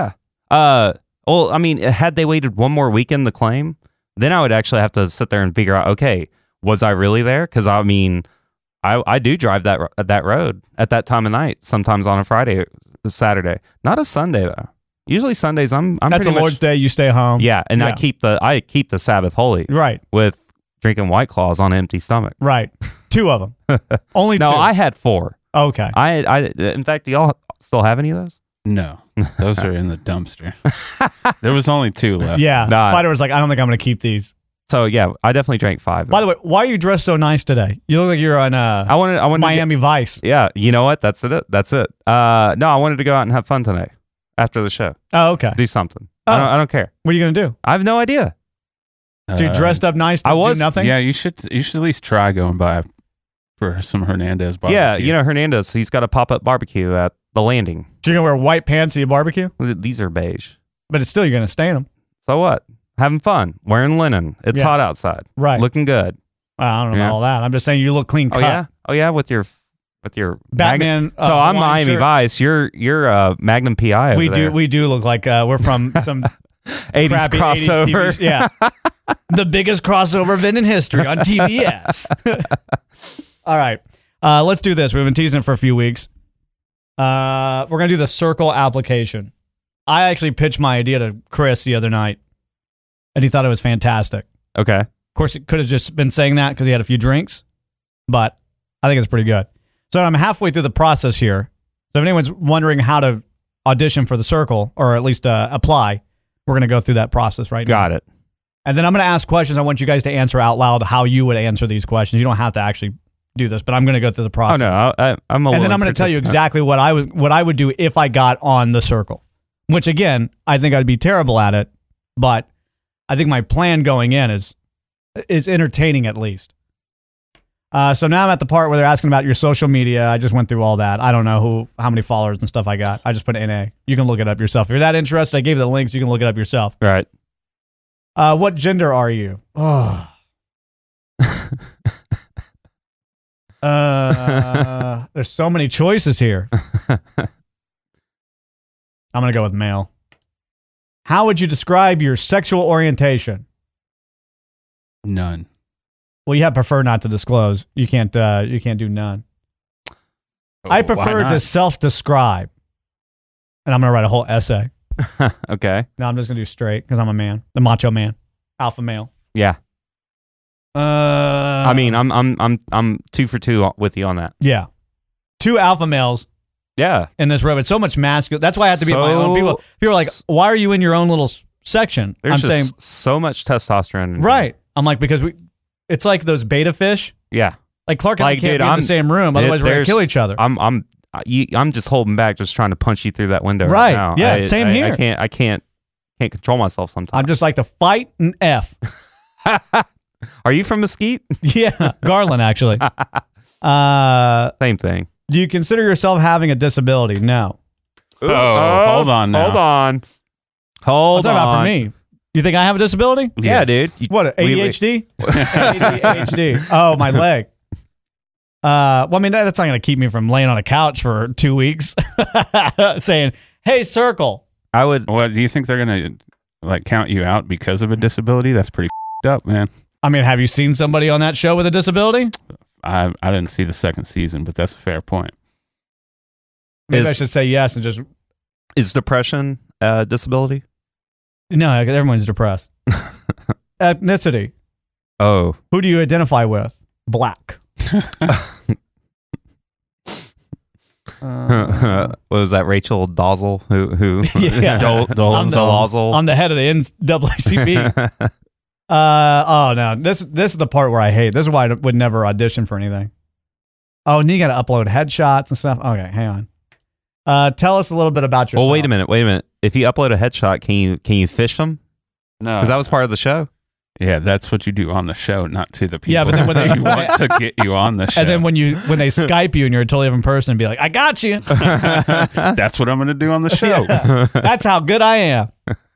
Well, I mean, had they waited one more weekend to claim, then I would actually have to sit there and figure out, okay, was I really there? Because I mean, I do drive that road at that time of night, sometimes on a Friday, Saturday, not a Sunday though. Usually Sundays, I'm that's a Lord's Day. You stay home. Yeah, and I keep the Sabbath holy. Right. With drinking White Claws on an empty stomach. Right. 2 of them. Only 2. No, I had 4. Okay. In fact, do y'all still have any of those? No, those are in the dumpster. There was only 2 left. Yeah. Spider was like, I don't think I'm going to keep these. So yeah, I definitely drank 5. By the way, why are you dressed so nice today? You look like you're on I wanted Miami Vice. Yeah, you know what? That's it. No, I wanted to go out and have fun tonight after the show. Oh, okay. Do something. Oh. I don't care. What are you going to do? I have no idea. So you dressed up nice to do nothing? Yeah, you should at least try going by for some Hernandez barbecue. Yeah, you know Hernandez, he's got a pop-up barbecue at the Landing. So you're going to wear white pants at your barbecue? These are beige. But it's still, you're going to stain them. So what? Having fun. Wearing linen. It's hot outside. Right. Looking good. I don't know about all that. I'm just saying you look clean cut. Oh yeah, with your Batman. So I'm Miami Vice. You're Magnum PI. We do look like we're from some 80s crappy crossover. 80s TV. Yeah. The biggest crossover event in history on TBS. All right. Let's do this. We've been teasing it for a few weeks. We're going to do the Circle application. I actually pitched my idea to Chris the other night, and he thought it was fantastic. Okay. Of course, it could have just been saying that because he had a few drinks, but I think it's pretty good. So I'm halfway through the process here. So if anyone's wondering how to audition for the circle, or at least apply, we're going to go through that process right now. Got it. And then I'm going to ask questions. I want you guys to answer out loud how you would answer these questions. You don't have to actually do this, but I'm going to go through the process. Oh, no. I'm a and then I'm going to tell you exactly what I would do if I got on the circle, which, again, I think I'd be terrible at it, but I think my plan going in is entertaining at least. So now I'm at the part where they're asking about your social media. I just went through all that. I don't know how many followers and stuff I got. I just put NA. You can look it up yourself. If you're that interested, I gave you the links. You can look it up yourself. Right. What gender are you? Oh. There's so many choices here. I'm going to go with male. How would you describe your sexual orientation? None. Well, you have prefer not to disclose. You can't do none. I prefer to self-describe. And I'm going to write a whole essay. Okay. No, I'm just going to do straight because I'm a man. The macho man. Alpha male. Yeah. I mean, I'm 2 for 2 with you on that. Yeah. 2 alpha males. Yeah. In this room. It's so much masculine. That's why I have to be my own. People are like, why are you in your own little section? There's I'm just saying so much testosterone. Right. I'm like, because it's like those beta fish. Yeah. Like Clark and I can't be in the same room, otherwise we're gonna kill each other. I'm just holding back, just trying to punch you through that window. Right now. Yeah. Same here. I can't control myself sometimes. I'm just like to fight and F. Are you from Mesquite? Yeah, Garland actually. Same thing. Do you consider yourself having a disability? No. Hold on now. Hold on. I'm talking about for me. You think I have a disability? Yeah, dude. What, ADHD? ADHD. Oh, my leg. Well, I mean, that's not going to keep me from laying on a couch for 2 weeks saying, hey, circle. I would. Well, do you think they're going to count you out because of a disability? That's pretty up, man. I mean, have you seen somebody on that show with a disability? I didn't see the second season, but that's a fair point. Maybe I should say yes and just... Is depression a disability? No, everyone's depressed. Ethnicity. Oh. Who do you identify with? Black. What was that? Rachel Dolezal? Who? Yeah. I'm the head of the NAACP. Oh no, this is the part where I hate. This is why I would never audition for anything. Oh, and you got to upload headshots and stuff. Okay, hang on. Tell us a little bit about yourself. Well, wait a minute. If you upload a headshot, can you fish them? No, because that was part of the show. Yeah, that's what you do on the show, not to the people. Yeah, but then when they want to get you on the show, and then when they Skype you and you're a totally different person, be like, I got you. That's what I'm going to do on the show. Yeah, that's how good I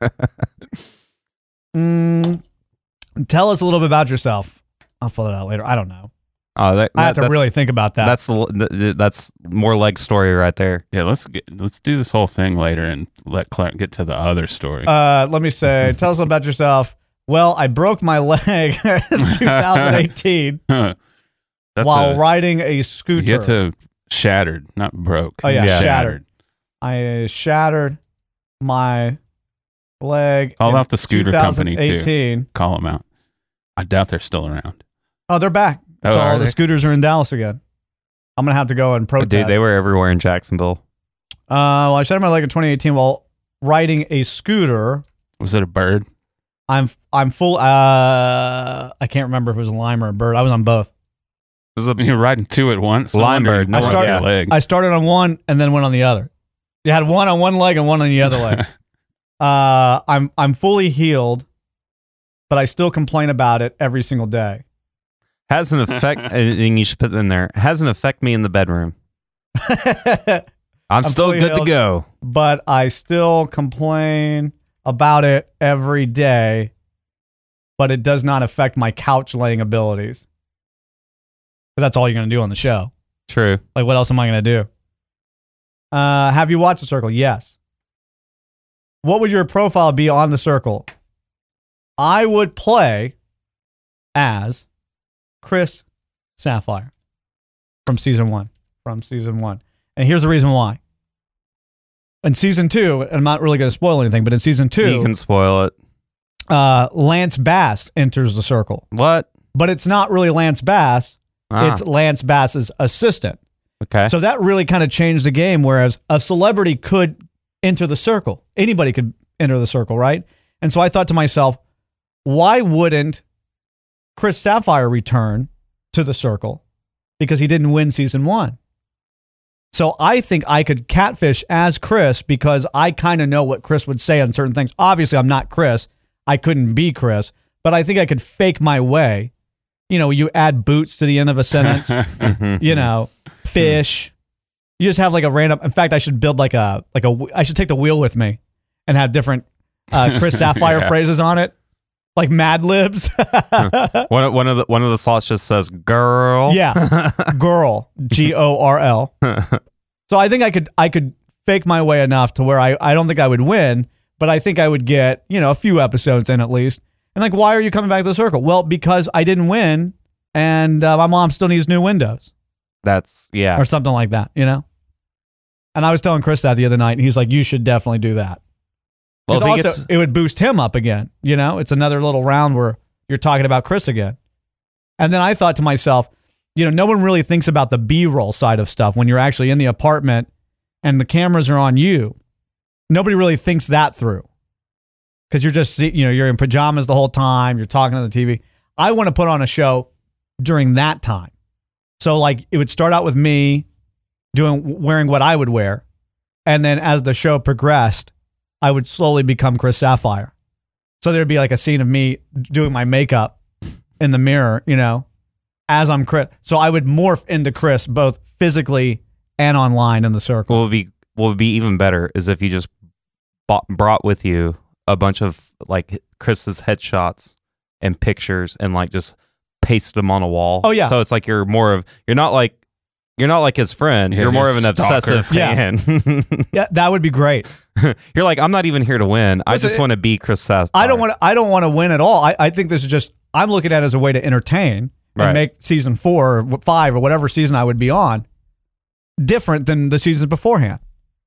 am. Tell us a little bit about yourself. I'll fill it out later. I don't know. I have to really think about that. That's more leg story right there. Yeah, let's do this whole thing later and let Clark get to the other story. Let me say, tell us about yourself. Well, I broke my leg in 2018 while riding a scooter. You get to shattered, not broke. Oh yeah, shattered. I shattered my leg. Call out the scooter company too. 2018. Call them out. I doubt they're still around. Oh, they're back. So all the scooters are in Dallas again. I'm gonna have to go and protest. Dude, they were everywhere in Jacksonville. Well, I shattered my leg in 2018 while riding a scooter. Was it a bird? I'm full. I can't remember if it was a lime or a bird. I was on both. You're riding two at once. Lime bird. I started on one and then went on the other. You had one on one leg and one on the other leg. I'm fully healed, but I still complain about it every single day. Has an effect, and you should put it in there. Has an effect me in the bedroom. I'm still good to go, but I still complain about it every day. But it does not affect my couch laying abilities. But that's all you're going to do on the show. True. Like, what else am I going to do? Have you watched The Circle? Yes. What would your profile be on The Circle? I would play as Chris Sapphire from season one. And here's the reason why. In season 2, and I'm not really going to spoil anything, but in season 2, you can spoil it. Lance Bass enters The Circle. What? But it's not really Lance Bass. It's Lance Bass's assistant. Okay. So that really kind of changed the game, whereas a celebrity could enter the circle. Anybody could enter the circle, right? And so I thought to myself, why wouldn't Chris Sapphire return to the circle? Because he didn't win season 1. So I think I could catfish as Chris because I kind of know what Chris would say on certain things. Obviously, I'm not Chris. I couldn't be Chris, but I think I could fake my way. You know, you add boots to the end of a sentence, you know, fish. You just have like a random, in fact, I should build I should take the wheel with me and have different Chris Sapphire phrases on it. Like Mad Libs. one of the slots just says girl. Yeah. Girl. GORL. So I think I could fake my way enough to where I don't think I would win, but I think I would get, you know, a few episodes in at least. And like, why are you coming back to the circle? Well, because I didn't win and my mom still needs new windows. That's, yeah. Or something like that, you know? And I was telling Chris that the other night and he's like, you should definitely do that. Because also, it would boost him up again. You know, it's another little round where you're talking about Chris again. And then I thought to myself, you know, no one really thinks about the B-roll side of stuff when you're actually in the apartment and the cameras are on you. Nobody really thinks that through. Because you're just, you know, you're in pajamas the whole time. You're talking to the TV. I want to put on a show during that time. So, like, it would start out with me wearing what I would wear. And then as the show progressed, I would slowly become Chris Sapphire. So there'd be like a scene of me doing my makeup in the mirror, you know, as I'm Chris. So I would morph into Chris both physically and online in the circle. What would be even better is if you just brought with you a bunch of like Chris's headshots and pictures and like just pasted them on a wall. Oh yeah. So it's like you're not like his friend. Yeah, you're more of an stalker. obsessive fan. Yeah, that would be great. You're like, I'm not even here to win. I just want to be Chris Sapphire. I don't want to win at all. I think this is just, I'm looking at it as a way to entertain and make season 4 or 5 or whatever season I would be on different than the seasons beforehand.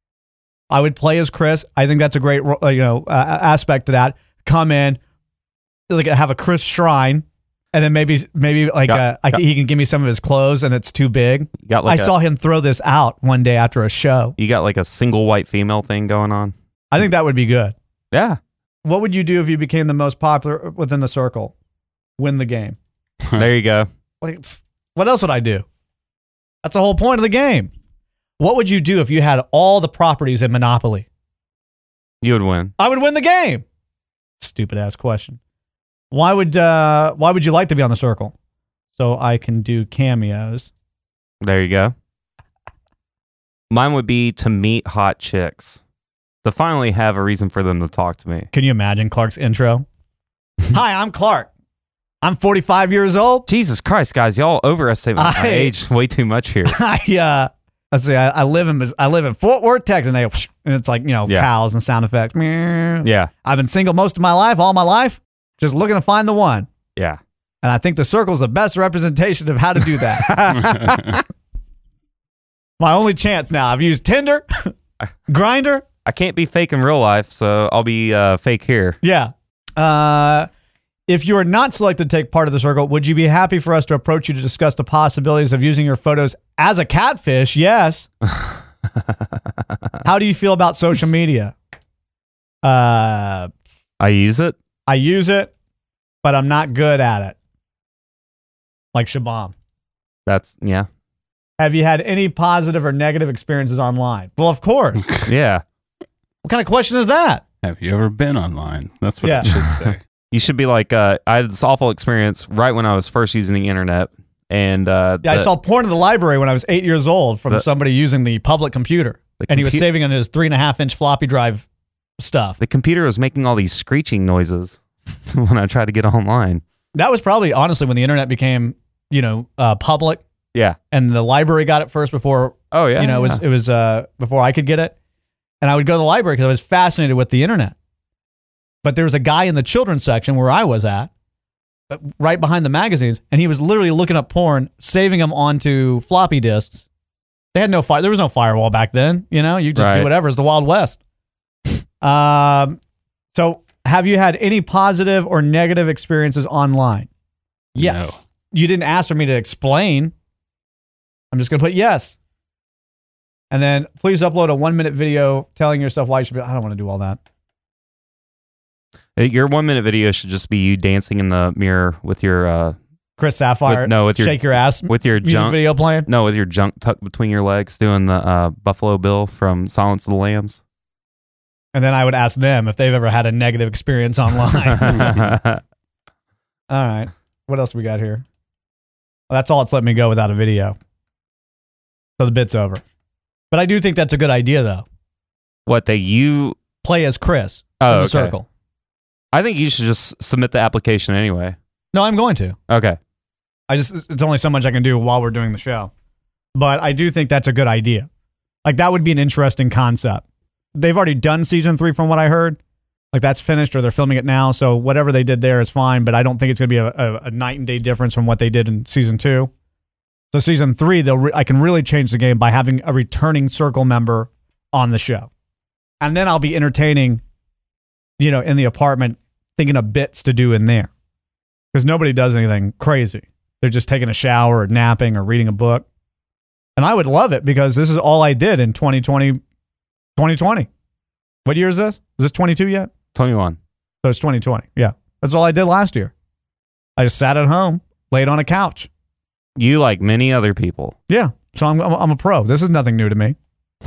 I would play as Chris. I think that's a great aspect to that. Come in, like have a Chris shrine. And then maybe like he can give me some of his clothes and it's too big. I saw him throw this out one day after a show. You got like a single white female thing going on? I think that would be good. Yeah. What would you do if you became the most popular within the circle? Win the game. There you go. What else would I do? That's the whole point of the game. What would you do if you had all the properties in Monopoly? You would win. I would win the game. Stupid ass question. Why would you like to be on the circle? So I can do cameos. There you go. Mine would be to meet hot chicks. To finally have a reason for them to talk to me. Can you imagine Clark's intro? Hi, I'm Clark. I'm 45 years old. Jesus Christ, guys, y'all overestimate my age way too much here. Let's see. I live in Fort Worth, Texas, and it's like, you know, cows and sound effects. Yeah. I've been single most of my life, all my life. Just looking to find the one. Yeah. And I think the circle's the best representation of how to do that. My only chance now. I've used Tinder, Grindr. I can't be fake in real life, so I'll be fake here. Yeah. If you are not selected to take part of the circle, would you be happy for us to approach you to discuss the possibilities of using your photos as a catfish? Yes. How do you feel about social media? I use it. I use it, but I'm not good at it. Like Shabam. Yeah. Have you had any positive or negative experiences online? Well, of course. Yeah. What kind of question is that? Have you ever been online? That's what it should say. You should be like, I had this awful experience right when I was first using the internet. And I saw porn in the library when I was 8 years old from somebody using the public computer. And he was saving on his 3.5-inch floppy drive stuff. The computer was making all these screeching noises when I tried to get online. That was probably, honestly, when the internet became, public. Yeah. And the library got it first before. Oh, yeah. It was before I could get it. And I would go to the library because I was fascinated with the internet. But there was a guy in the children's section where I was at, right behind the magazines, and he was literally looking up porn, saving them onto floppy disks. They had there was no firewall back then. You just do whatever. It's the Wild West. So have you had any positive or negative experiences online? Yes. No. You didn't ask for me to explain. I'm just going to put yes. And then please upload a 1-minute video telling yourself why you should be. I don't want to do all that. Your 1-minute video should just be you dancing in the mirror with your Chris Sapphire. with your shake your ass with your music junk video playing. No, with your junk tucked between your legs, doing the Buffalo Bill from Silence of the Lambs. And then I would ask them if they've ever had a negative experience online. All right. What else we got here? Well, that's all it's letting me go without a video. So the bit's over. But I do think that's a good idea, though. What, that you play as Chris in the circle? I think you should just submit the application anyway. No, I'm going to. Okay. It's only so much I can do while we're doing the show. But I do think that's a good idea. Like, that would be an interesting concept. They've already done season 3 from what I heard. Like, that's finished or they're filming it now. So whatever they did there is fine. But I don't think it's going to be a night and day difference from what they did in season 2. So season 3, I can really change the game by having a returning circle member on the show. And then I'll be entertaining, in the apartment, thinking of bits to do in there. Because nobody does anything crazy. They're just taking a shower or napping or reading a book. And I would love it because this is all I did in 2020. What year is this? Is this 22 yet? 21. So it's 2020. Yeah. That's all I did last year. I just sat at home, laid on a couch. You like many other people. Yeah. So I'm a pro. This is nothing new to me.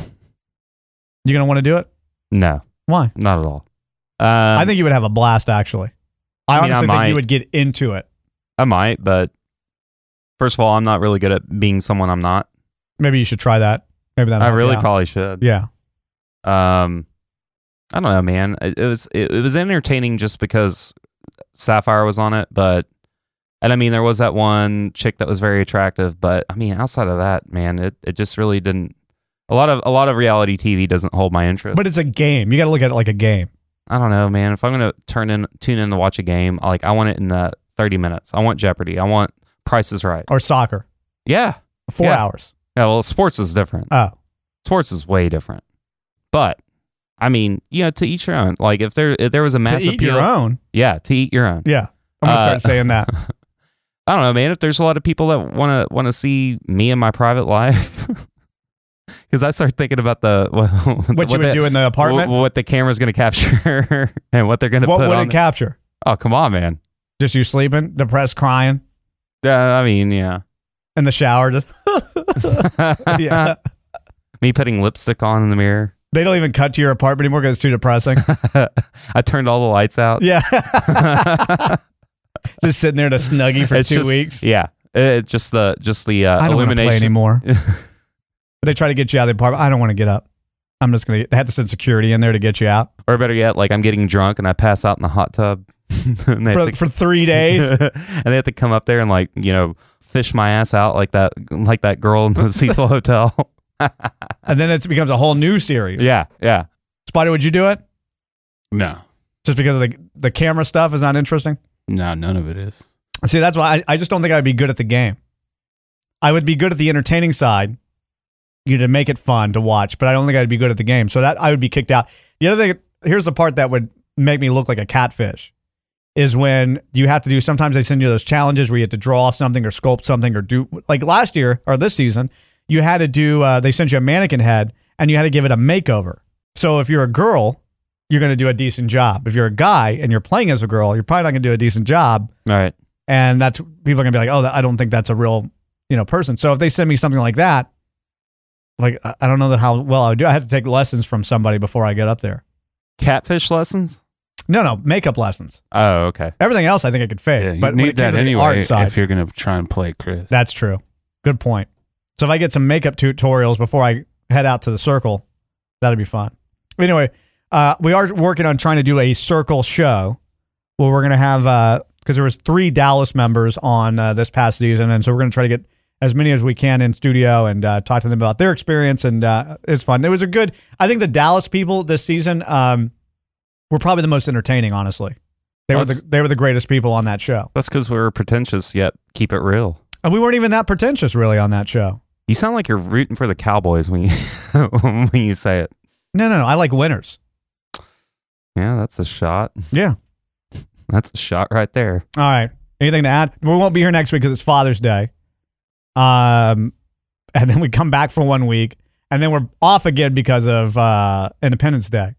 You going to want to do it? No. Why? Not at all. I think you would have a blast, actually. I honestly think you would get into it. I might, but first of all, I'm not really good at being someone I'm not. Maybe you should try that. Maybe that. I really probably should. Yeah. I don't know, man. It was entertaining just because Sapphire was on it, and I mean there was that one chick that was very attractive, but I mean outside of that, man, it just really didn't. A lot of reality TV doesn't hold my interest. But it's a game. You got to look at it like a game. I don't know, man. If I'm gonna tune in to watch a game, I want it in the 30 minutes. I want Jeopardy. I want Price is Right or soccer. Yeah, 4 hours. Yeah, well, sports is different. Oh, sports is way different. But I mean, to each your own. Like if there was a mass to eat appeal, your own. Yeah, to eat your own. Yeah, I'm gonna start saying that. I don't know, man. If there's a lot of people that want to see me in my private life, because I start thinking about what you would do in the apartment, what the camera's going to capture, and what they're going to put on. What would it capture? Oh, come on, man. Just you sleeping, depressed, crying. I mean, yeah. In the shower, just yeah. Me putting lipstick on in the mirror. They don't even cut to your apartment anymore because it's too depressing. I turned all the lights out. Yeah. Just sitting there in a Snuggie for 2 weeks. Yeah. Just the I don't want to play anymore. They try to get you out of the apartment. I don't want to get up. I'm just going to... They have to send security in there to get you out. Or better yet, I'm getting drunk and I pass out in the hot tub. For 3 days? And they have to come up there and fish my ass out like that girl in the Cecil Hotel. And then it becomes a whole new series. Yeah, yeah. Spider, would you do it? No. Just because of the camera stuff is not interesting? No, none of it is. See, that's why I just don't think I'd be good at the game. I would be good at the entertaining side, to make it fun to watch, but I don't think I'd be good at the game. So that I would be kicked out. The other thing, here's the part that would make me look like a catfish, is when you have to do, sometimes they send you those challenges where you have to draw something or sculpt something or do, like last year or this season, you had to do, they sent you a mannequin head and you had to give it a makeover. So if you're a girl, you're going to do a decent job. If you're a guy and you're playing as a girl, you're probably not going to do a decent job. Right. And that's, people are going to be like, oh, I don't think that's a real, person. So if they send me something like that, I don't know how well I would do. I have to take lessons from somebody before I get up there. Catfish lessons? No, makeup lessons. Oh, okay. Everything else I think I could fake. Yeah, you but need when it came that to the anyway art side, if you're going to try and play Chris. That's true. Good point. So if I get some makeup tutorials before I head out to the circle, that'd be fun. Anyway, we are working on trying to do a circle show where we're going to have, because there was 3 Dallas members on this past season, and so we're going to try to get as many as we can in studio and talk to them about their experience, and it's fun. It was I think the Dallas people this season were probably the most entertaining, honestly. They were the greatest people on that show. That's because we were pretentious, yet keep it real. And we weren't even that pretentious, really, on that show. You sound like you're rooting for the Cowboys when you when you say it. No, I like winners. Yeah, that's a shot. Yeah. That's a shot right there. All right. Anything to add? We won't be here next week because it's Father's Day. And then we come back for 1 week. And then we're off again because of Independence Day.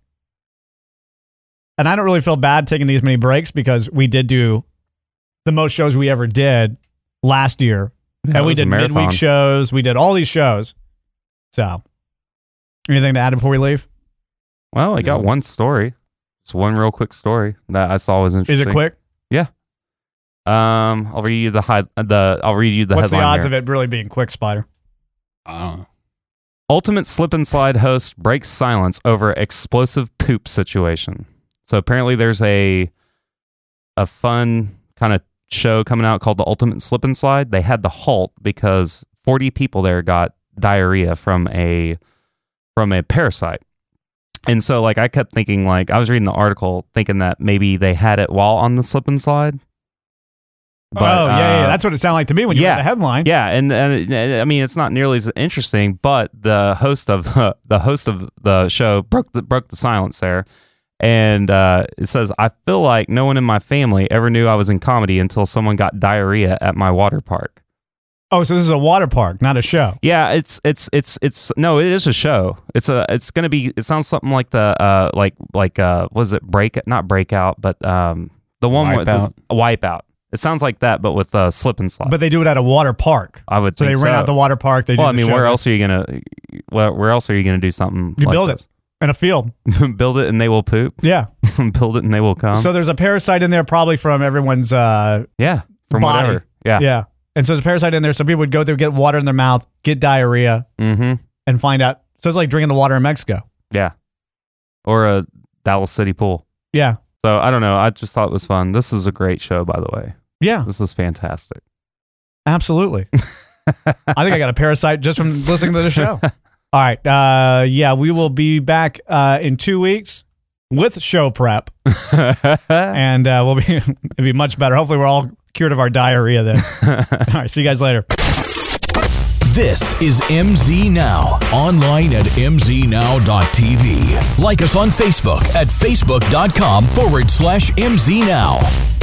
And I don't really feel bad taking these many breaks because we did do the most shows we ever did last year. Yeah, and we it was a did marathon. midweek shows. We did all these shows. So, anything to add before we leave? Well, I got one story. Just one real quick story that I saw was interesting. Is it quick? Yeah. I'll read you I'll read you the What's the headline odds here. of it really being quick, Spider? I don't know. Ultimate slip and slide host breaks silence over explosive poop situation. So apparently there's a fun kind of show coming out called the Ultimate Slip and Slide. They had to halt because 40 people there got diarrhea from a parasite. And so like I kept thinking, like I was reading the article thinking that maybe they had it while on the slip and slide. But, yeah. That's what it sounded like to me when you read the headline. Yeah, and I mean it's not nearly as interesting, but the host of the show broke the silence there, and it says, "I feel like no one in my family ever knew I was in comedy until someone got diarrhea at my water park." Oh, so this is a water park, not a show. Yeah, it's no, it is a show. It's gonna be. It sounds something like the was it not Breakout, but the one with Wipeout. It sounds like that, but with slip and slide. But they do it at a water park. I would. So think they rent out the water park. They do. Well, I the mean, show where there. else are you gonna? Where else are you gonna do something? You like build this? it in a field. Build it and they will poop. Yeah. Build it and they will come. So there's a parasite in there, probably from everyone's from body. whatever. Yeah. Yeah. And so there's a parasite in there. So people would go there, get water in their mouth, get diarrhea, and find out. So it's like drinking the water in Mexico. Yeah. Or a Dallas City pool. Yeah. So I don't know. I just thought it was fun. This is a great show, by the way. Yeah. This is fantastic. Absolutely. I think I got a parasite just from listening to the show. All right. Yeah, we will be back in 2 weeks with show prep. And we'll be it'll be much better. Hopefully we're all cured of our diarrhea then. All right. See you guys later. This is MZ Now, online at mznow.tv. Like us on Facebook at facebook.com/MZ Now.